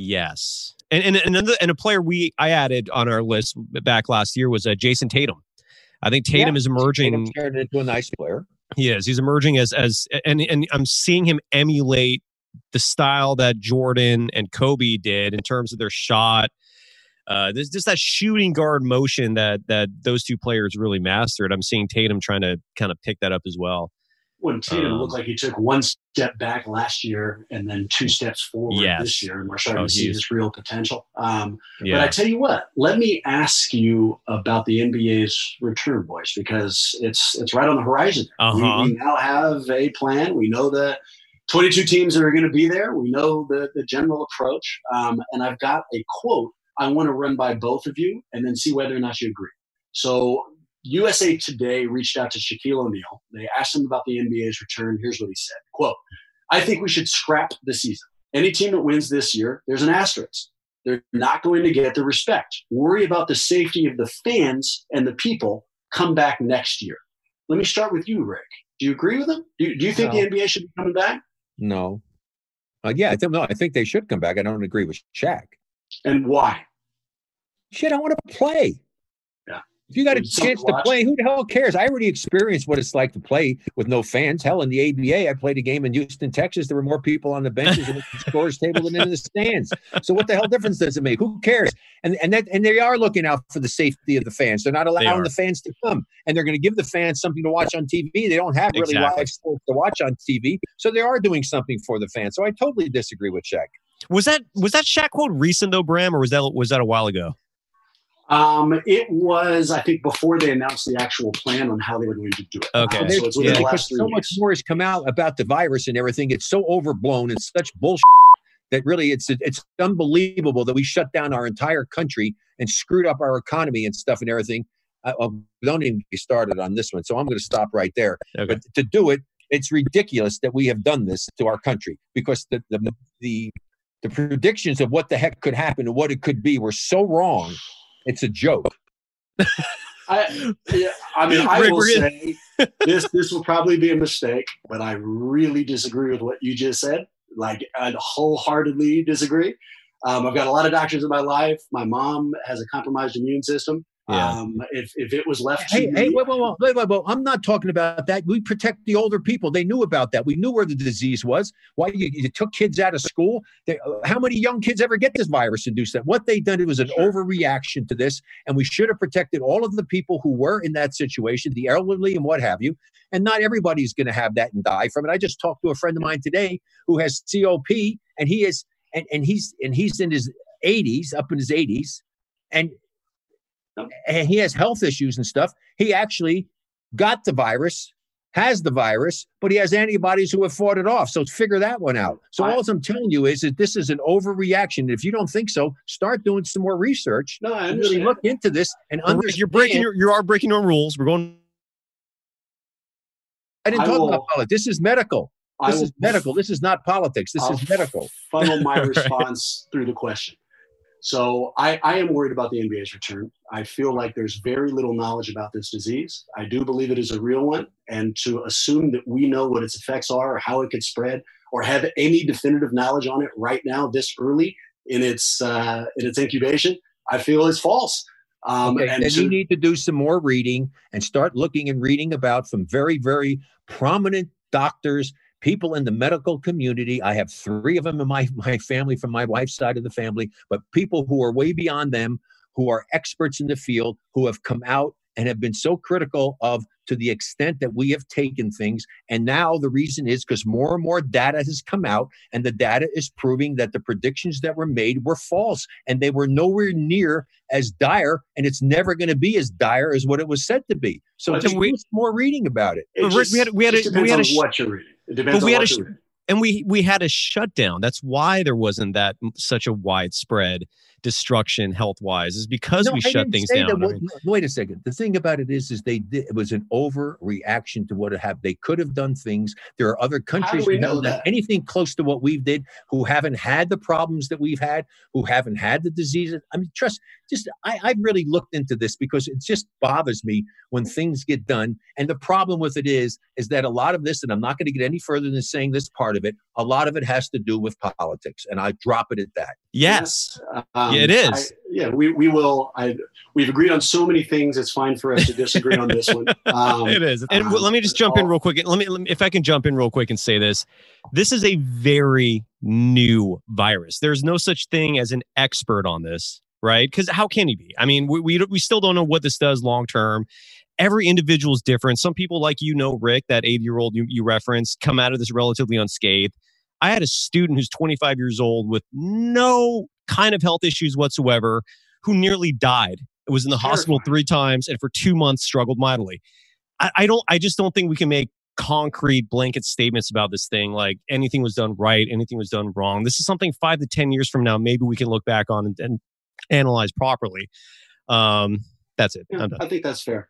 Yes, and a player I added on our list back last year was Jason Tatum. I think Tatum is emerging.
Tatum's turned into a nice player.
He is. He's emerging as and I'm seeing him emulate the style that Jordan and Kobe did in terms of their shot. There's just that shooting guard motion that those two players really mastered. I'm seeing Tatum trying to kind of pick that up as well.
When Tatum looked like he took one step back last year and then 2 steps forward this year, and we're starting to see his real potential. But I tell you what, let me ask you about the NBA's return, boys, because it's right on the horizon. We now have a plan. We know the 22 teams that are going to be there. We know the general approach. And I've got a quote I want to run by both of you and then see whether or not you agree. So USA Today reached out to Shaquille O'Neal. They asked him about the NBA's return. Here's what he said. Quote, I think we should scrap the season. Any team that wins this year, there's an asterisk. They're not going to get the respect. Worry about the safety of the fans and the people. Come back next year. Let me start with you, Rick. Do you agree with him? Do you think the NBA should be coming back?
No. I think they should come back. I don't agree with Shaq.
And why?
Shit, I want to play.
Yeah.
If you got a chance to play, who the hell cares? I already experienced what it's like to play with no fans. Hell, in the ABA, I played a game in Houston, Texas. There were more people on the benches and the scores table than in the stands. So what the hell difference does it make? Who cares? And they are looking out for the safety of the fans. They're not allowing the fans to come. And they're going to give the fans something to watch on TV. They don't have really live sports to watch on TV. So they are doing something for the fans. So I totally disagree with Shaq.
Was that Shaq quote recent though, Bram, or was that a while ago?
It was, I think, before they announced the actual plan on how they were going to do it.
Okay.
So it's within the last 3
so
weeks.
much more has come out about the virus and everything. It's so overblown. It's such bullshit that really it's unbelievable that we shut down our entire country and screwed up our economy and stuff and everything. Don't even get started on this one. So I'm going to stop right there. Okay. But to do it, it's ridiculous that we have done this to our country because the predictions of what the heck could happen and what it could be were so wrong. It's a joke.
I will say this will probably be a mistake, but I really disagree with what you just said. Like, I wholeheartedly disagree. I've got a lot of doctors in my life. My mom has a compromised immune system.
Yeah.
If it was left to
me, wait. I'm not talking about that. We protect the older people. They knew about that. We knew where the disease was. Why you took kids out of school? How many young kids ever get this virus and do that? What they done, it was an overreaction to this, and we should have protected all of the people who were in that situation, the elderly and what have you. And not everybody's going to have that and die from it. I just talked to a friend of mine today who has COP, and he's in his 80s, up in his 80s, and he has health issues and stuff. He actually got the virus, has the virus, but he has antibodies who have fought it off. So figure that one out. So all I'm telling you is that this is an overreaction. If you don't think so, start doing some more research.
No, I
really look into this and understand.
You are breaking your rules. We're going.
I didn't talk about politics. This is medical. This is medical. This is not politics. This is medical.
Funnel my response through the question. So I am worried about the NBA's return. I feel like there's very little knowledge about this disease. I do believe it is a real one. And to assume that we know what its effects are or how it could spread or have any definitive knowledge on it right now, this early in its incubation, I feel is false.
You need to do some more reading and start looking and reading about from very, very prominent doctors, people in the medical community. I have 3 of them in my family from my wife's side of the family, but people who are way beyond them, who are experts in the field, who have come out and have been so critical of to the extent that we have taken things. And now the reason is because more and more data has come out, and the data is proving that the predictions that were made were false, and they were nowhere near as dire, and it's never going to be as dire as what it was said to be. So just do some more reading about it.
We had what you're reading. It depends on what you're reading.
And we had a shutdown. That's why there wasn't such a widespread destruction health-wise is because we shut things down.
Wait a second. The thing about it is they did. It was an overreaction to what had happened. They could have done things. There are other countries who haven't done anything close to what we did, who haven't had the problems that we've had, who haven't had the diseases. I mean, I've really looked into this because it just bothers me when things get done. And the problem with it is that a lot of this, and I'm not going to get any further than saying this part of it, a lot of it has to do with politics. And I drop it at that.
Yes. It is.
We will. We've agreed on so many things. It's fine for us to disagree on this one.
It is. And let me just jump in real quick. Let me, if I can jump in real quick and say this. This is a very new virus. There's no such thing as an expert on this, right? Because how can he be? I mean, we still don't know what this does long term. Every individual is different. Some people, like Rick, that 80-year-old you referenced, come out of this relatively unscathed. I had a student who's 25 years old with no kind of health issues whatsoever who nearly died. It was in the hospital 3 times and for 2 months struggled mightily. I just don't think we can make concrete blanket statements about this thing like anything was done right, anything was done wrong. This is something 5 to 10 years from now maybe we can look back on and analyze properly. That's it.
Yeah, I think that's fair.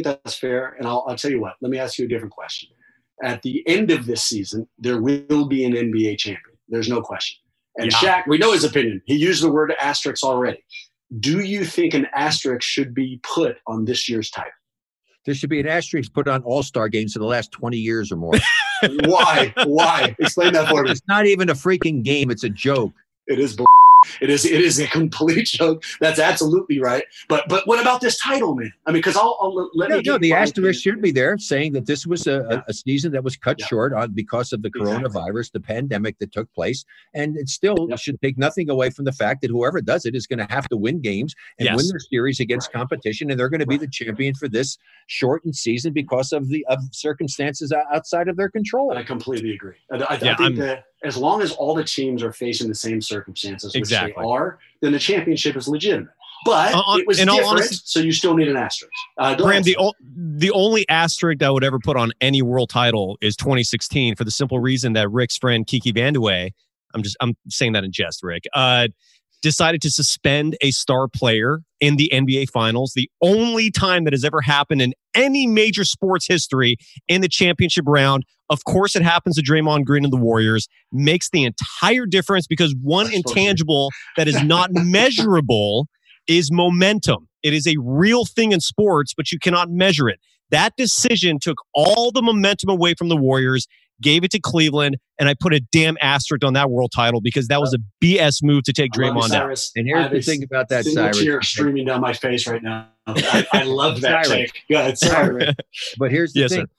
And I'll tell you what, let me ask you a different question. At the end of this season, there will be an NBA champion. There's no question. And Shaq, we know his opinion. He used the word asterisk already. Do you think an asterisk should be put on this year's title?
There should be an asterisk put on all-star games for the last 20 years or more.
Why? Explain that for me.
It's not even a freaking game. It's a joke.
It is It is a complete joke. That's absolutely right. But what about this title, man? I mean, because
the asterisk should be there saying that this was a season that was cut short because of the coronavirus, the pandemic that took place, and it still should take nothing away from the fact that whoever does it is going to have to win games and win their series against competition, and they're going to be the champion for this shortened season because of the circumstances outside of their control.
I completely agree. I think that as long as all the teams are facing the same circumstances, which they are, then the championship is legitimate. But it was different, so you still need an asterisk.
Graham, the only asterisk I would ever put on any world title is 2016 for the simple reason that Rick's friend Kiki Vandeweghe, I'm saying that in jest, Rick, decided to suspend a star player in the NBA Finals, the only time that has ever happened in any major sports history in the championship round. Of course, it happens to Draymond Green and the Warriors, makes the entire difference because one intangible that is not measurable is momentum. It is a real thing in sports, but you cannot measure it. That decision took all the momentum away from the Warriors, gave it to Cleveland, and I put a damn asterisk on that world title because that was a BS move to take Draymond out.
And here's the thing about that, Cyrus.
Tear streaming down my face right now. I love that take. Yeah, sorry.
But here's the thing.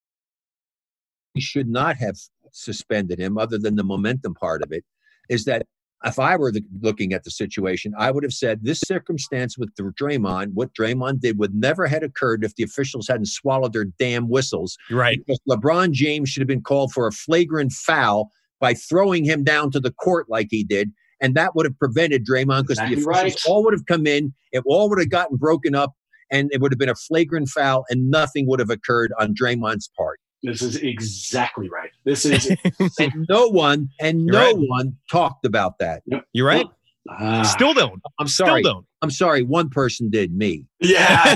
We should not have suspended him other than the momentum part of it, is that if I were looking at the situation, I would have said this circumstance with Draymond, what Draymond did would never have occurred if the officials hadn't swallowed their damn whistles.
Right.
Because LeBron James should have been called for a flagrant foul by throwing him down to the court like he did. And that would have prevented Draymond because the officials all would have come in, it all would have gotten broken up, and it would have been a flagrant foul, and nothing would have occurred on Draymond's part.
This is exactly right. This is
and no one talked about that.
You're right. Still don't.
I'm sorry.
Still don't.
I'm sorry. One person did, me.
Yeah.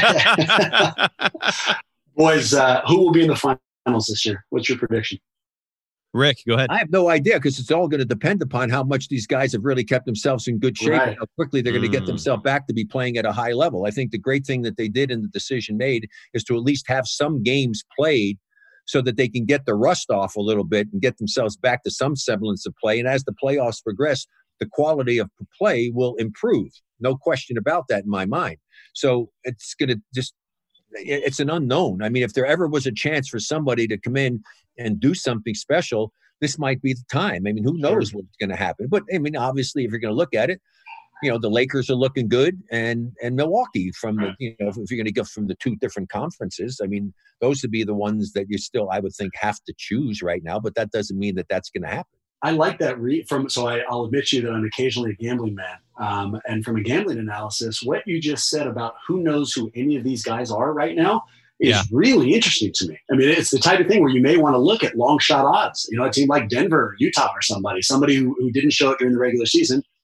Boys, who will be in the finals this year? What's your prediction?
Rick, go ahead.
I have no idea because it's all going to depend upon how much these guys have really kept themselves in good shape and how quickly they're going to get themselves back to be playing at a high level. I think the great thing that they did and the decision made is to at least have some games played so that they can get the rust off a little bit and get themselves back to some semblance of play. And as the playoffs progress, the quality of play will improve. No question about that in my mind. So it's going to it's an unknown. I mean, if there ever was a chance for somebody to come in and do something special, this might be the time. I mean, who knows what's going to happen? But I mean, obviously, if you're going to look at it, the Lakers are looking good, and Milwaukee from the, if you're going to go from the two different conferences, I mean, those would be the ones that you still, I would think, have to choose right now. But that doesn't mean that that's going to happen.
I like that I'll admit to you that I'm occasionally a gambling man. And from a gambling analysis, what you just said about who knows who any of these guys are right now is really interesting to me. I mean, it's the type of thing where you may want to look at long shot odds. A team like Denver or Utah or somebody who didn't show it during the regular season,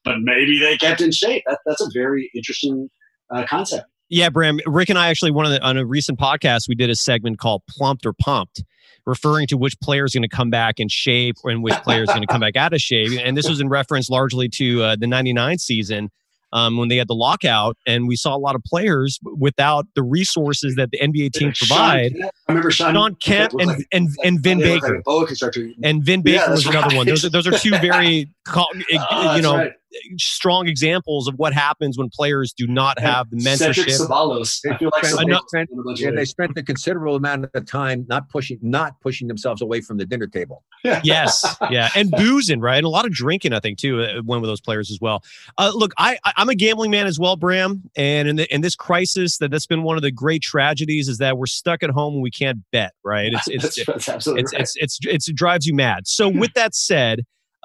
but maybe they kept in shape. That's a very interesting concept.
Yeah, Bram, Rick and I actually, on a recent podcast, we did a segment called Plumped or Pumped, referring to which player is going to come back in shape and which player is going to come back out of shape. And this was in reference largely to the 99 season when they had the lockout, and we saw a lot of players without the resources that the NBA team provide.
I remember Sean
Kemp and Vin Baker. And Vin Baker was another one. Those are two very, right. Strong examples of what happens when players do not have the mentorship.
Cedric Ceballos. I feel like
they spent a considerable amount of time not pushing themselves away from the dinner table.
Yes, yeah, and boozing, right, and a lot of drinking, I think, too, went with those players as well. Look, I'm a gambling man as well, Bram, and in this crisis, that's been one of the great tragedies is that we're stuck at home and we can't bet, right?
That's absolutely right.
It drives you mad. So with that said.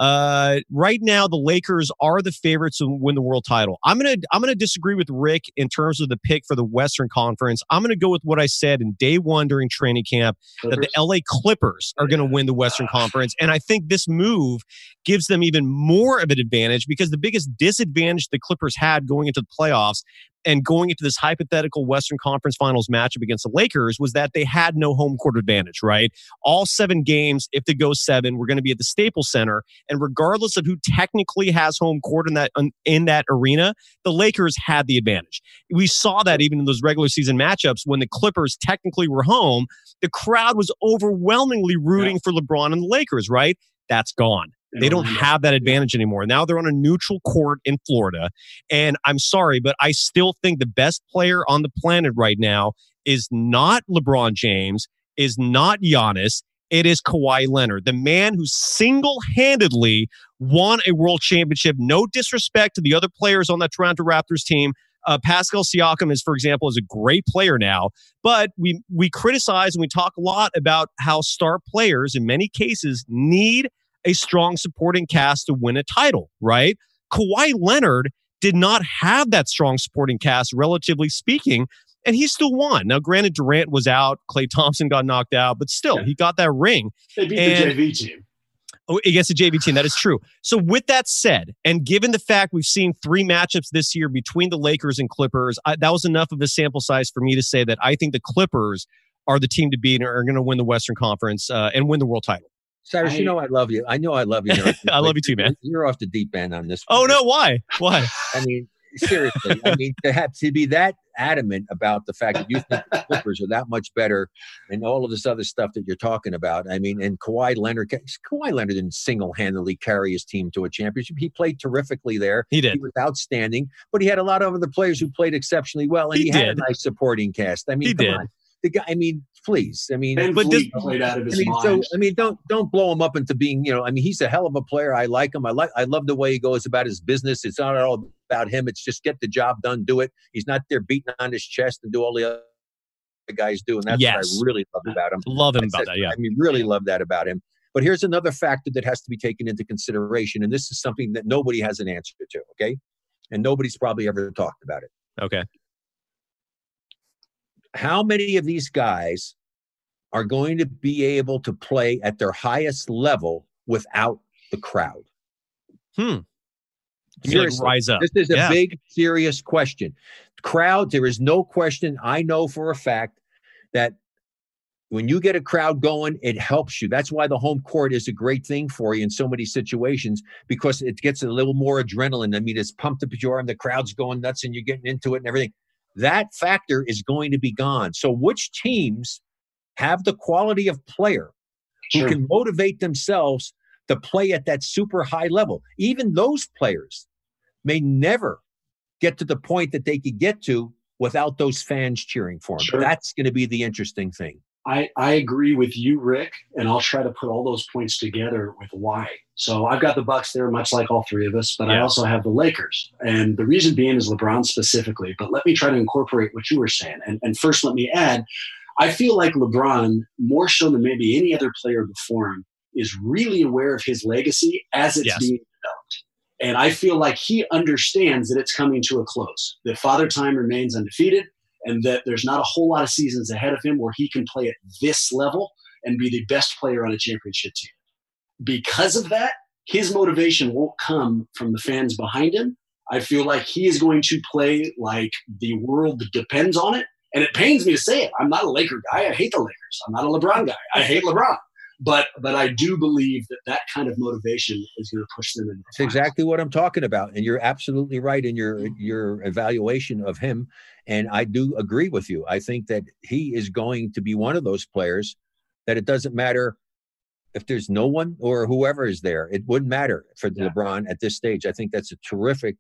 Right now, the Lakers are the favorites to win the world title. I'm gonna disagree with Rick in terms of the pick for the Western Conference. I'm gonna go with what I said in day one during training camp that the LA Clippers are gonna win the Western Conference, and I think this move gives them even more of an advantage because the biggest disadvantage the Clippers had going into the playoffs and going into this hypothetical Western Conference Finals matchup against the Lakers was that they had no home court advantage, right? All 7 games, if they go 7, we're going to be at the Staples Center. And regardless of who technically has home court in that arena, the Lakers had the advantage. We saw that even in those regular season matchups when the Clippers technically were home, the crowd was overwhelmingly rooting for LeBron and the Lakers, right? That's gone. They don't have that advantage anymore. Now they're on a neutral court in Florida. And I'm sorry, but I still think the best player on the planet right now is not LeBron James, is not Giannis. It is Kawhi Leonard, the man who single-handedly won a world championship. No disrespect to the other players on that Toronto Raptors team. Pascal Siakam for example, is a great player now, but we criticize and we talk a lot about how star players in many cases need a strong supporting cast to win a title, right? Kawhi Leonard did not have that strong supporting cast, relatively speaking, and he still won. Now, granted, Durant was out, Klay Thompson got knocked out, but still, he got that ring.
They beat the JV team.
Oh, against the JV team, that is true. So with that said, and given the fact we've seen 3 matchups this year between the Lakers and Clippers, that was enough of a sample size for me to say that I think the Clippers are the team to beat and are going to win the Western Conference and win the world title.
Cyrus, you know I love you. I know I love you.
I love you too, man.
You're off the deep end on this.
Oh, no, why? Why?
I mean, seriously. I mean, to be that adamant about the fact that you think the Clippers are that much better and all of this other stuff that you're talking about. I mean, and Kawhi Leonard didn't single-handedly carry his team to a championship. He played terrifically there.
He did.
He was outstanding, but he had a lot of other players who played exceptionally well, and he had a nice supporting cast. I mean, come on. The guy, I mean, please. I mean,
played out of his mind.
So I mean, don't blow him up into being, I mean, he's a hell of a player. I like him. I love the way he goes about his business. It's not all about him. It's just get the job done, do it. He's not there beating on his chest and do all the other guys do. And that's what I really love about him.
Love him about that. Yeah.
I mean, really love that about him. But here's another factor that has to be taken into consideration. And this is something that nobody has an answer to. Okay. And nobody's probably ever talked about it.
Okay.
How many of these guys are going to be able to play at their highest level without the crowd?
Seriously, rise up.
This is a big, serious question. Crowd, there is no question. I know for a fact that when you get a crowd going, it helps you. That's why the home court is a great thing for you in so many situations, because it gets a little more adrenaline. I mean, it's pumped up at your arm, the crowd's going nuts and you're getting into it and everything. That factor is going to be gone. So which teams have the quality of player who can motivate themselves to play at that super high level? Even those players may never get to the point that they could get to without those fans cheering for them. That's going to be the interesting thing.
I agree with you, Rick, and I'll try to put all those points together with why. So I've got the Bucks there, much like all 3 of us, but I also have the Lakers. And the reason being is LeBron specifically. But let me try to incorporate what you were saying. And first, let me add, I feel like LeBron, more so than maybe any other player before him, is really aware of his legacy as it's being developed. And I feel like he understands that it's coming to a close, that Father Time remains undefeated, and that there's not a whole lot of seasons ahead of him where he can play at this level and be the best player on a championship team. Because of that, his motivation won't come from the fans behind him. I feel like he is going to play like the world depends on it. And it pains me to say it. I'm not a Laker guy. I hate the Lakers. I'm not a LeBron guy. I hate LeBron. But I do believe that kind of motivation is going to push them into the
That's exactly what I'm talking about. And you're absolutely right in your evaluation of him. And I do agree with you. I think that he is going to be one of those players that it doesn't matter if there's no one or whoever is there. It wouldn't matter for LeBron at this stage. I think that's a terrific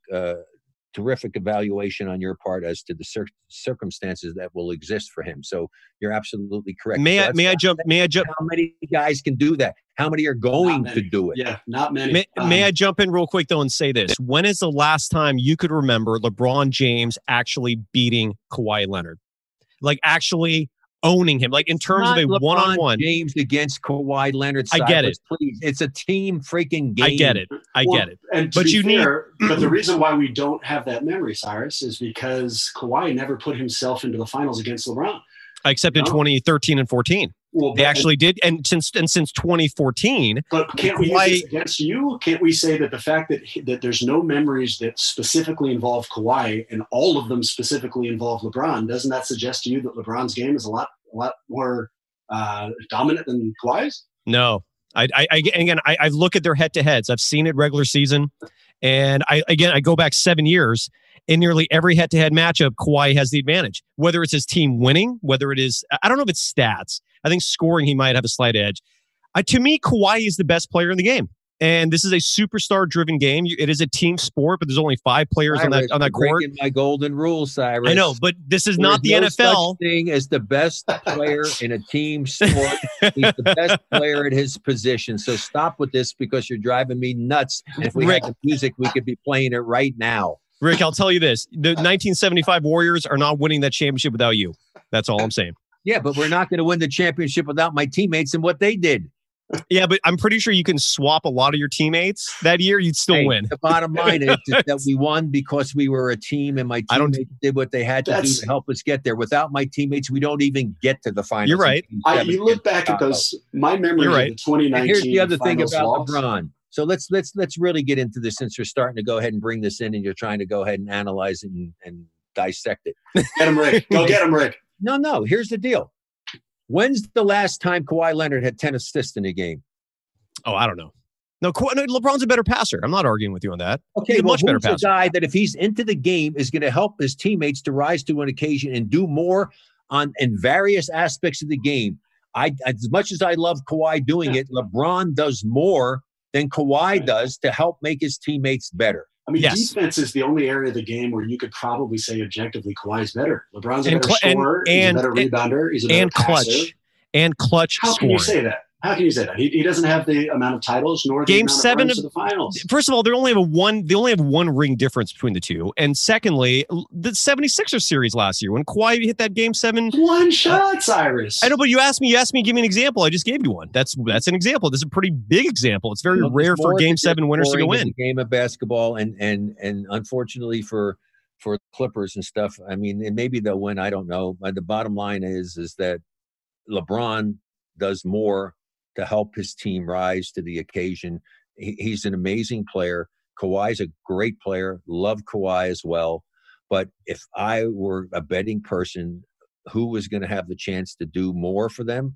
evaluation on your part as to the circumstances that will exist for him. So you're absolutely correct.
May I jump?
How many guys can do that? How many are going to do it?
Yeah, not many.
May I jump in real quick though and say this? When is the last time you could remember LeBron James actually beating Kawhi Leonard? Like actually owning him, like in terms of a one-on-one.
James against Kawhi Leonard.
I get it.
Please. It's a team freaking game.
I get it.
And but the reason why we don't have that memory, Cyrus, is because Kawhi never put himself into the finals against LeBron.
Except in 2013 and 14.
Well,
they actually did, and since 2014.
But can't we use this against you? Can't we say that the fact that there's no memories that specifically involve Kawhi and all of them specifically involve LeBron, doesn't that suggest to you that LeBron's game is a lot more dominant than Kawhi's?
No, I look at their head-to-heads. I've seen it regular season, and I go back 7 years. In nearly every head-to-head matchup, Kawhi has the advantage. Whether it's his team winning, whether it is, I don't know if it's stats. I think scoring, he might have a slight edge. To me, Kawhi is the best player in the game. And this is a superstar-driven game. It is a team sport, but there's only 5 players on that court.
Breaking my golden rule, Cyrus.
I know, but this is not the NFL.
Such thing as the best player in a team sport. He's the best player at his position. So stop with this because you're driving me nuts. And if we had the music, we could be playing it right now.
Rick, I'll tell you this. The 1975 Warriors are not winning that championship without you. That's all I'm saying.
Yeah, but we're not going to win the championship without my teammates and what they did.
Yeah, but I'm pretty sure you can swap a lot of your teammates that year. You'd still win.
The bottom line is that we won because we were a team and my teammates did what they had to do to help us get there. Without my teammates, we don't even get to the finals.
You're right.
You look back at those, my memory of the 2019
and here's the other thing about
loss.
LeBron. So let's really get into this since you're starting to go ahead and bring this in and you're trying to go ahead and analyze it and dissect it.
Get him, Rick. Go get him, Rick.
No. Here's the deal. When's the last time Kawhi Leonard had 10 assists in a game?
Oh, I don't know. No, LeBron's a better passer. I'm not arguing with you on that.
Okay,
he's a much better passer.
A guy that if he's into the game is going to help his teammates to rise to an occasion and do more in various aspects of the game. As much as I love Kawhi doing it, LeBron does more than Kawhi does to help make his teammates better.
I mean, defense is the only area of the game where you could probably say objectively Kawhi's better. LeBron's a better scorer, he's a better rebounder, he's a better passer.
And clutch
How
scoring.
Can you say that? How can you say that? He doesn't have the amount of titles nor the amount of runs to the finals.
First of all, they only have one ring difference between the two. And secondly, the 76ers series last year when Kawhi hit that game 7.
One shot, Cyrus.
I know, but you asked me, give me an example. I just gave you one. That's an example. This is a pretty big example. It's very rare for game 7 winners to go in.
Game of basketball and unfortunately for Clippers and stuff, I mean, and maybe they'll win, I don't know. But the bottom line is that LeBron does more to help his team rise to the occasion. He's an amazing player. Kawhi's a great player. Love Kawhi as well. But if I were a betting person, who was going to have the chance to do more for them?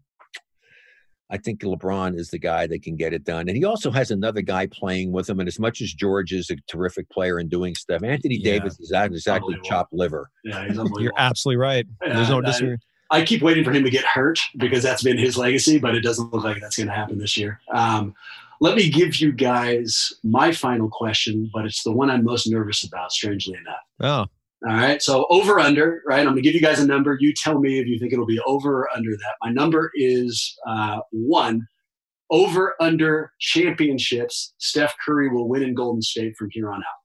I think LeBron is the guy that can get it done. And he also has another guy playing with him. And as much as George is a terrific player and doing stuff, Anthony Davis is not exactly chopped liver.
Yeah, he's unbelievable.
You're absolutely right. There's no disagreement.
I keep waiting for him to get hurt because that's been his legacy, but it doesn't look like that's going to happen this year. Let me give you guys my final question, but it's the one I'm most nervous about, strangely enough.
Oh.
All right. So over, under, right? I'm going to give you guys a number. You tell me if you think it'll be over or under that. My number is 1. Over, under championships. Steph Curry will win in Golden State from here on out.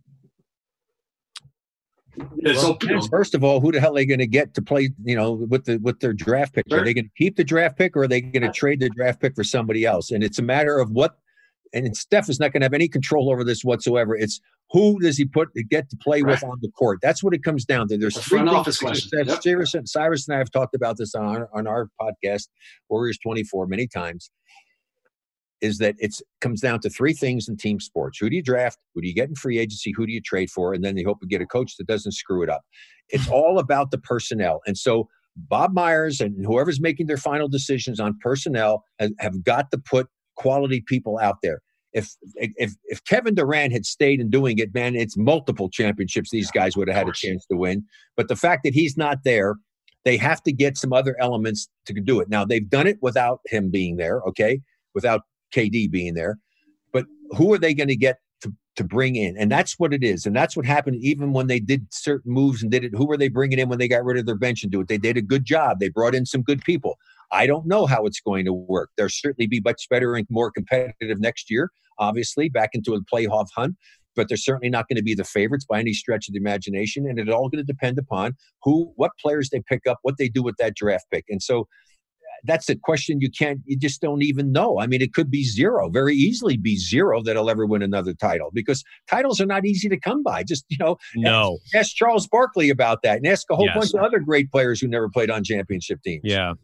Well, first of all, who the hell are they going to get to play, with their draft pick? Sure. Are they going to keep the draft pick or are they going to trade the draft pick for somebody else? And it's a matter of and Steph is not going to have any control over this whatsoever. It's who does he get to play with on the court? That's what it comes down to. There's 3
office questions.
Cyrus and I have talked about this on our podcast, Warriors 24, many times. is that it comes down to three things in team sports. Who do you draft? Who do you get in free agency? Who do you trade for? And then they hope to get a coach that doesn't screw it up. It's all about the personnel. And so Bob Myers and whoever's making their final decisions on personnel have got to put quality people out there. If Kevin Durant had stayed and doing it, man, it's multiple championships these guys would have had a chance to win. But the fact that he's not there, they have to get some other elements to do it. Now, they've done it without him being there, okay, without KD being there. But who are they going to get to bring in? And that's what it is. And that's what happened even when they did certain moves and did it. Who were they bringing in when they got rid of their bench and do it? They did a good job. They brought in some good people. I don't know how it's going to work. They'll certainly be much better and more competitive next year, obviously, back into a playoff hunt. But they're certainly not going to be the favorites by any stretch of the imagination. And it's all going to depend upon what players they pick up, what they do with that draft pick. And so that's a question you just don't even know. I mean, it could be zero, very easily be zero that'll ever win another title, because titles are not easy to come by. Just, ask Charles Barkley about that, and ask a whole bunch of other great players who never played on championship teams.
Yeah.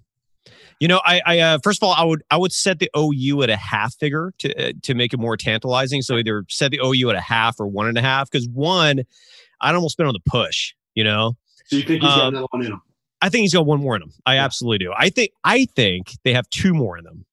I first of all, I would set the OU at a half figure to make it more tantalizing. So either set the OU at a half or 1.5, because one, I'd almost been on the push,
So you think he's got another one in him?
I think he's got one more in him. I absolutely do. I think they have two more in them.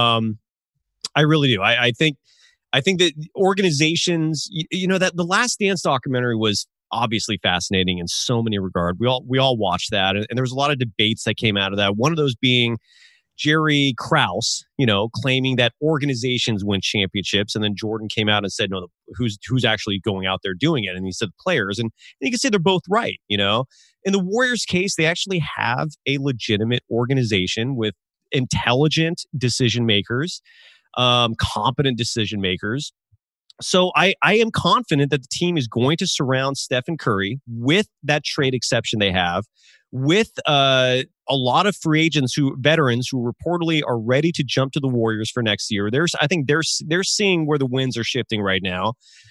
I really do. I think that organizations, that the Last Dance documentary was obviously fascinating in so many regards. We all watched that, and there was a lot of debates that came out of that. One of those being Jerry Krause, claiming that organizations win championships, and then Jordan came out and said, no, who's actually going out there doing it? And he said players, and you can say they're both right. In the Warriors' case, they actually have a legitimate organization with intelligent decision makers, competent decision makers. So I am confident that the team is going to surround Stephen Curry with that trade exception they have, with a lot of free agents veterans who reportedly are ready to jump to the Warriors for next year. I think they're seeing where the winds are shifting right now.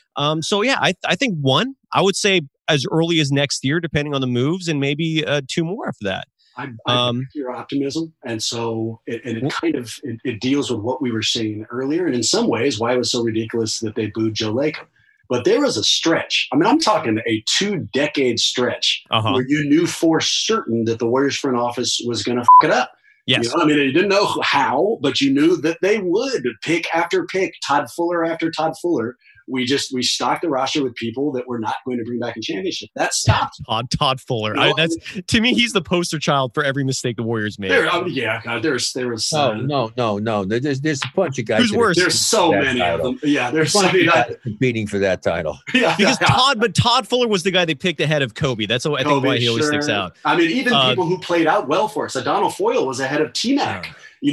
I think one, I would say as early as next year, depending on the moves, and maybe two more after that.
I like your optimism, and so it deals with what we were saying earlier, and in some ways, why it was so ridiculous that they booed Joe Lacob. But there was a stretch. I mean, I'm talking a 2-decade stretch where you knew for certain that the Warriors front office was going to f it up.
Yes.
You didn't know how, but you knew that they would pick after pick, Todd Fuller after Todd Fuller. We stocked the roster with people that we're not going to bring back a championship. That stopped.
Todd Fuller. To me, he's the poster child for every mistake the Warriors made.
There was.
No. There's a bunch of guys.
Who's worse?
There's so many of them. Yeah, there's so many guys
competing for that title.
Yeah,
because Todd Fuller was the guy they picked ahead of Kobe. That's I think why he always sticks out.
I mean, even people who played out well for us. Adonal Foyle was ahead of T-Mac.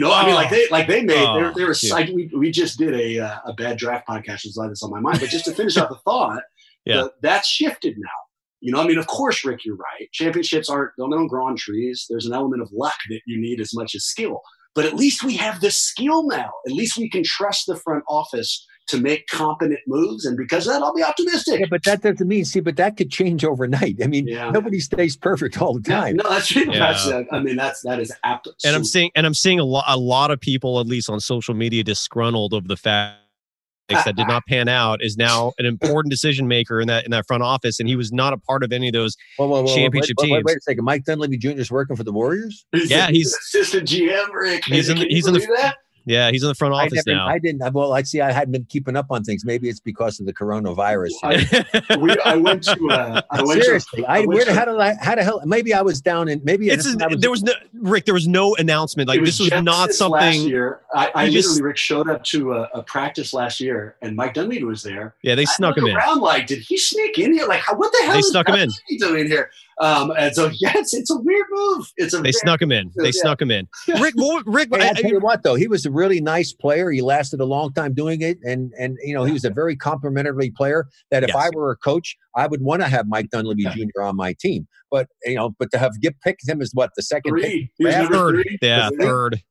They made. We just did a bad draft podcast. It's like this on my mind, but just to finish out the thought, that's shifted now. Of course, Rick, you're right. Championships don't grow on trees. There's an element of luck that you need as much as skill. But at least we have the skill now. At least we can trust the front office to make competent moves, and because of that, I'll be optimistic.
Yeah, but that doesn't mean. But that could change overnight. I mean, nobody stays perfect all the time.
No, that's true. That is apt.
And I'm seeing a lot of people, at least on social media, disgruntled over the fact that did not pan out, is now an important decision maker in that front office, and he was not a part of any of those championship teams.
Wait a second, Mike Dunleavy Jr. is working for the Warriors.
He's assistant GM. Rick,
he's in the. Yeah, he's in the front office now.
I didn't. Well, I hadn't been keeping up on things. Maybe it's because of the coronavirus.
I went to.
Seriously, how the hell? Maybe I was down in.
There was no announcement. Like, this was not something.
Last year, Rick showed up to a practice last year, and Mike Dunleavy was there.
Yeah, they snuck him in.
Like, did he sneak in here? Like, what the hell?
They snuck him in.
Doing here? And so, it's a weird move. They
snuck him in. They snuck him in. Rick,
I tell you what, though, he was a really nice player. He lasted a long time doing it, and he was a very complimentary player. That if I were a coach, I would want to have Mike Dunleavy Jr. on my team. But to have picked him as the second pick?
Third. Yeah, third.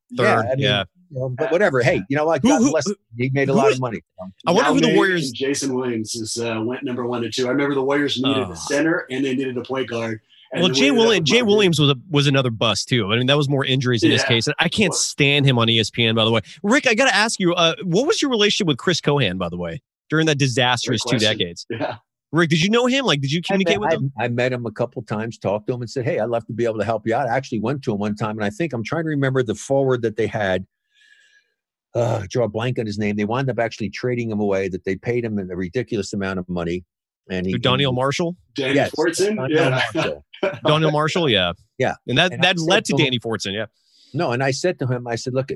But whatever. Hey, you know what? God bless him. He made a lot of money.
I wonder who the Warriors.
Jason Williams went number 1 to 2. I remember the Warriors needed a center and they needed a point guard, And
Well,
then
Jay
we ended up with
Jay
Mark
Williams was another bust too. I mean, that was more injuries in his
Yeah.
case. And I can't stand him on ESPN, by the way. Rick, I got to ask you, what was your relationship with Chris Cohan, by the way, during that disastrous
Great
2
question.
decades?
Yeah.
Rick, did you know him? Like, did you communicate with him?
I met him a couple times, talked to him, and said, "Hey, I'd love to be able to help you out." I actually went to him one time, and I think I'm trying to remember the forward that they had. Draw a blank on his name. They wound up actually trading him away. That they paid him a ridiculous amount of money, and he
Daniel Marshall?
Danny
Yes,
Fortson?
Daniel
Yeah.
Marshall.
Daniel Marshall, yeah.
Yeah.
And that
And I
led to
said to him-
Danny Fortson, yeah.
No, and I said to him, I said, "Look,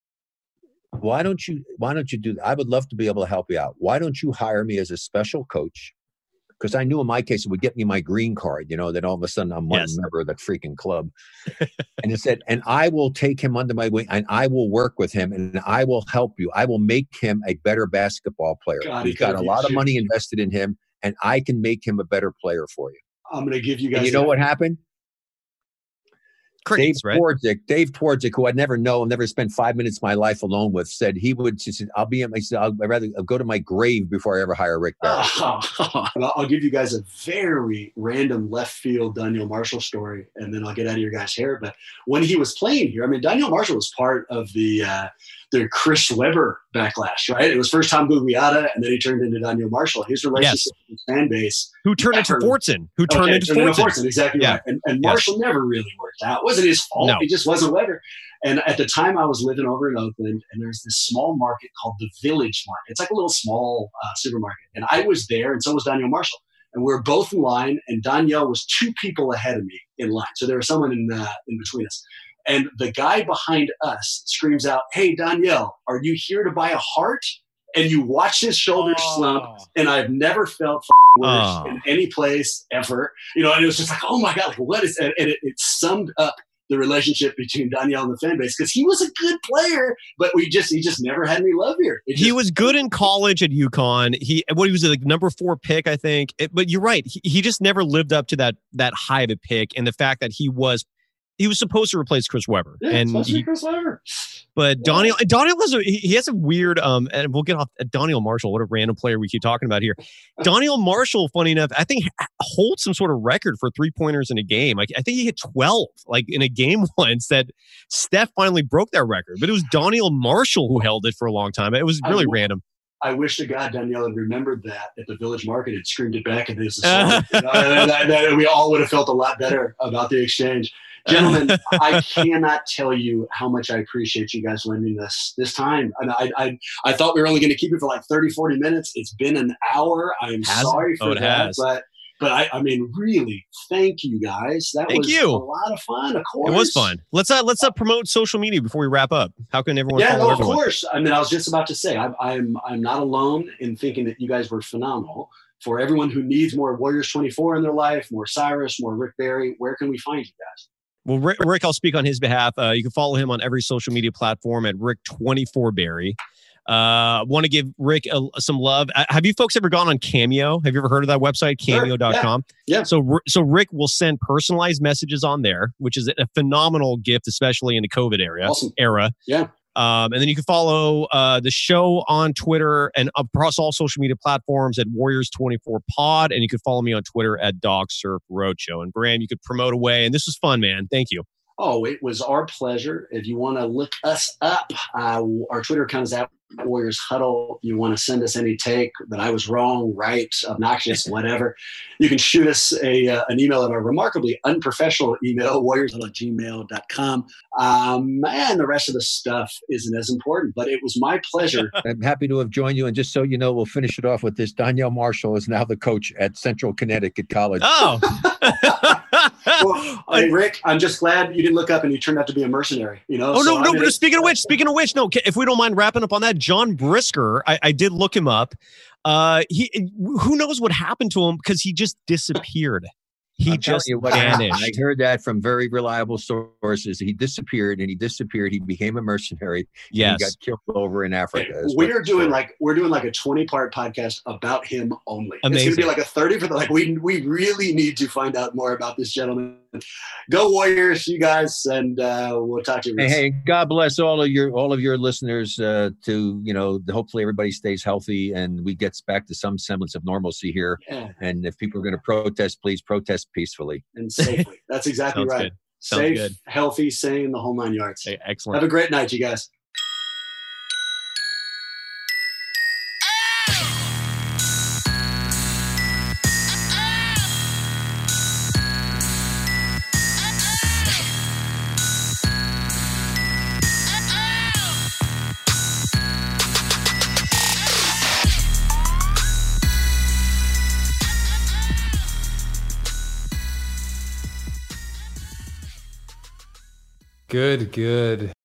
why don't you do that? I would love to be able to help you out. Why don't you hire me as a special coach?" Because I knew in my case it would get me my green card, that all of a sudden I'm one
Yes.
member of that freaking club. And it said, and I will take him under my wing and I will work with him and I will help you. I will make him a better basketball player.
God,
He's got a lot of money invested in him and I can make him a better player for you.
I'm going to give you guys.
And you know what happened?
Crickets, right?
Dave Twardzik, who I'd never never spent 5 minutes of my life alone with, said he said, I'd rather go to my grave before I ever hire Rick Barry.
I'll give you guys a very random left field Daniel Marshall story, and then I'll get out of your guys' hair. But when he was playing here, I mean, Daniel Marshall was part of the Chris Webber backlash, right? It was first Tom Gugliotta, and then he turned into Daniel Marshall. His relationship with the fan base.
Who turned into Fortson.
Exactly
Yeah.
right. And Marshall never really worked out. It wasn't his fault.
No.
It just wasn't Webber. And at the time, I was living over in Oakland, and there's this small market called the Village Market. It's like a little small supermarket. And I was there, and so was Daniel Marshall. And we were both in line, and Danielle was 2 people ahead of me in line. So there was someone in between us. And the guy behind us screams out, "Hey, Danielle, are you here to buy a heart?" And you watch his shoulders slump, and I've never felt worse in any place ever. And it was just like, oh my God, what is that? And it summed up the relationship between Danielle and the fan base, because he was a good player, but he just never had any love here.
He was good in college at UConn. He was like number 4 pick, I think. But you're right. He just never lived up to that high of a pick, and the fact that he was supposed to replace Chris Webber.
Yeah,
and
supposed to be Chris Webber.
But Daniel has a weird and we'll get off Daniel Marshall. What a random player we keep talking about here. Daniel Marshall, funny enough, I think holds some sort of record for 3-pointers in a game. I think he hit 12 like in a game once. That Steph finally broke that record, but it was Daniel Marshall who held it for a long time. It was really random.
I wish to God Danielle had remembered that at the Village Market and screamed it back, and this is and we all would have felt a lot better about the exchange. Gentlemen, I cannot tell you how much I appreciate you guys lending this time. And I thought we were only going to keep it for like 30, 40 minutes. It's been an hour. I'm sorry for that. But I mean, really, thank you guys. That was a lot of fun, of course.
It was fun. Let's promote social media before we wrap up. How can everyone
follow
everyone?
Of course. I mean, I was just about to say, I'm not alone in thinking that you guys were phenomenal. For everyone who needs more Warriors 24 in their life, more Cyrus, more Rick Barry, where can we find you guys?
Well, Rick, I'll speak on his behalf. You can follow him on every social media platform at Rick24Barry. Want to give Rick some love. Have you folks ever gone on Cameo? Have you ever heard of that website, cameo.com?
Yeah.
So Rick will send personalized messages on there, which is a phenomenal gift, especially in the COVID era.
Yeah.
And then you can follow the show on Twitter and across all social media platforms at Warriors24Pod. And you can follow me on Twitter at DogSurfRoadshow. And Bram, you could promote away. And this was fun, man. Thank you.
Oh, it was our pleasure. If you want to look us up, our Twitter account is at Warriors Huddle. You want to send us any take that I was wrong, right, obnoxious, whatever, you can shoot us an email at our remarkably unprofessional email, warriorshuddle@gmail.com. And the rest of the stuff isn't as important, but it was my pleasure.
I'm happy to have joined you. And just so you know, we'll finish it off with this. Danielle Marshall is now the coach at Central Connecticut College.
Oh.
Well, hey, Rick, I'm just glad you didn't look up and you turned out to be a mercenary.
Oh,
so,
no. Speaking of which, no. If we don't mind wrapping up on that, John Brisker, I did look him up. Who knows what happened to him because he just disappeared. He just vanished.
I heard that from very reliable sources. He disappeared. He became a mercenary.
Yes.
He got killed over in Africa.
We're doing like a 20-part podcast about him only.
Amazing.
It's going to be like a 30 for we really need to find out more about this gentleman. Go Warriors, you guys, and we'll talk to you.
Hey, God bless all of your listeners. Hopefully everybody stays healthy and we get back to some semblance of normalcy here.
Yeah.
And if people are going to protest, please protest peacefully
and safely. That's exactly right.
Good. Sounds
Safe,
good.
Healthy, sane, the whole 9 yards.
Hey, excellent.
Have a great night, you guys.
Good.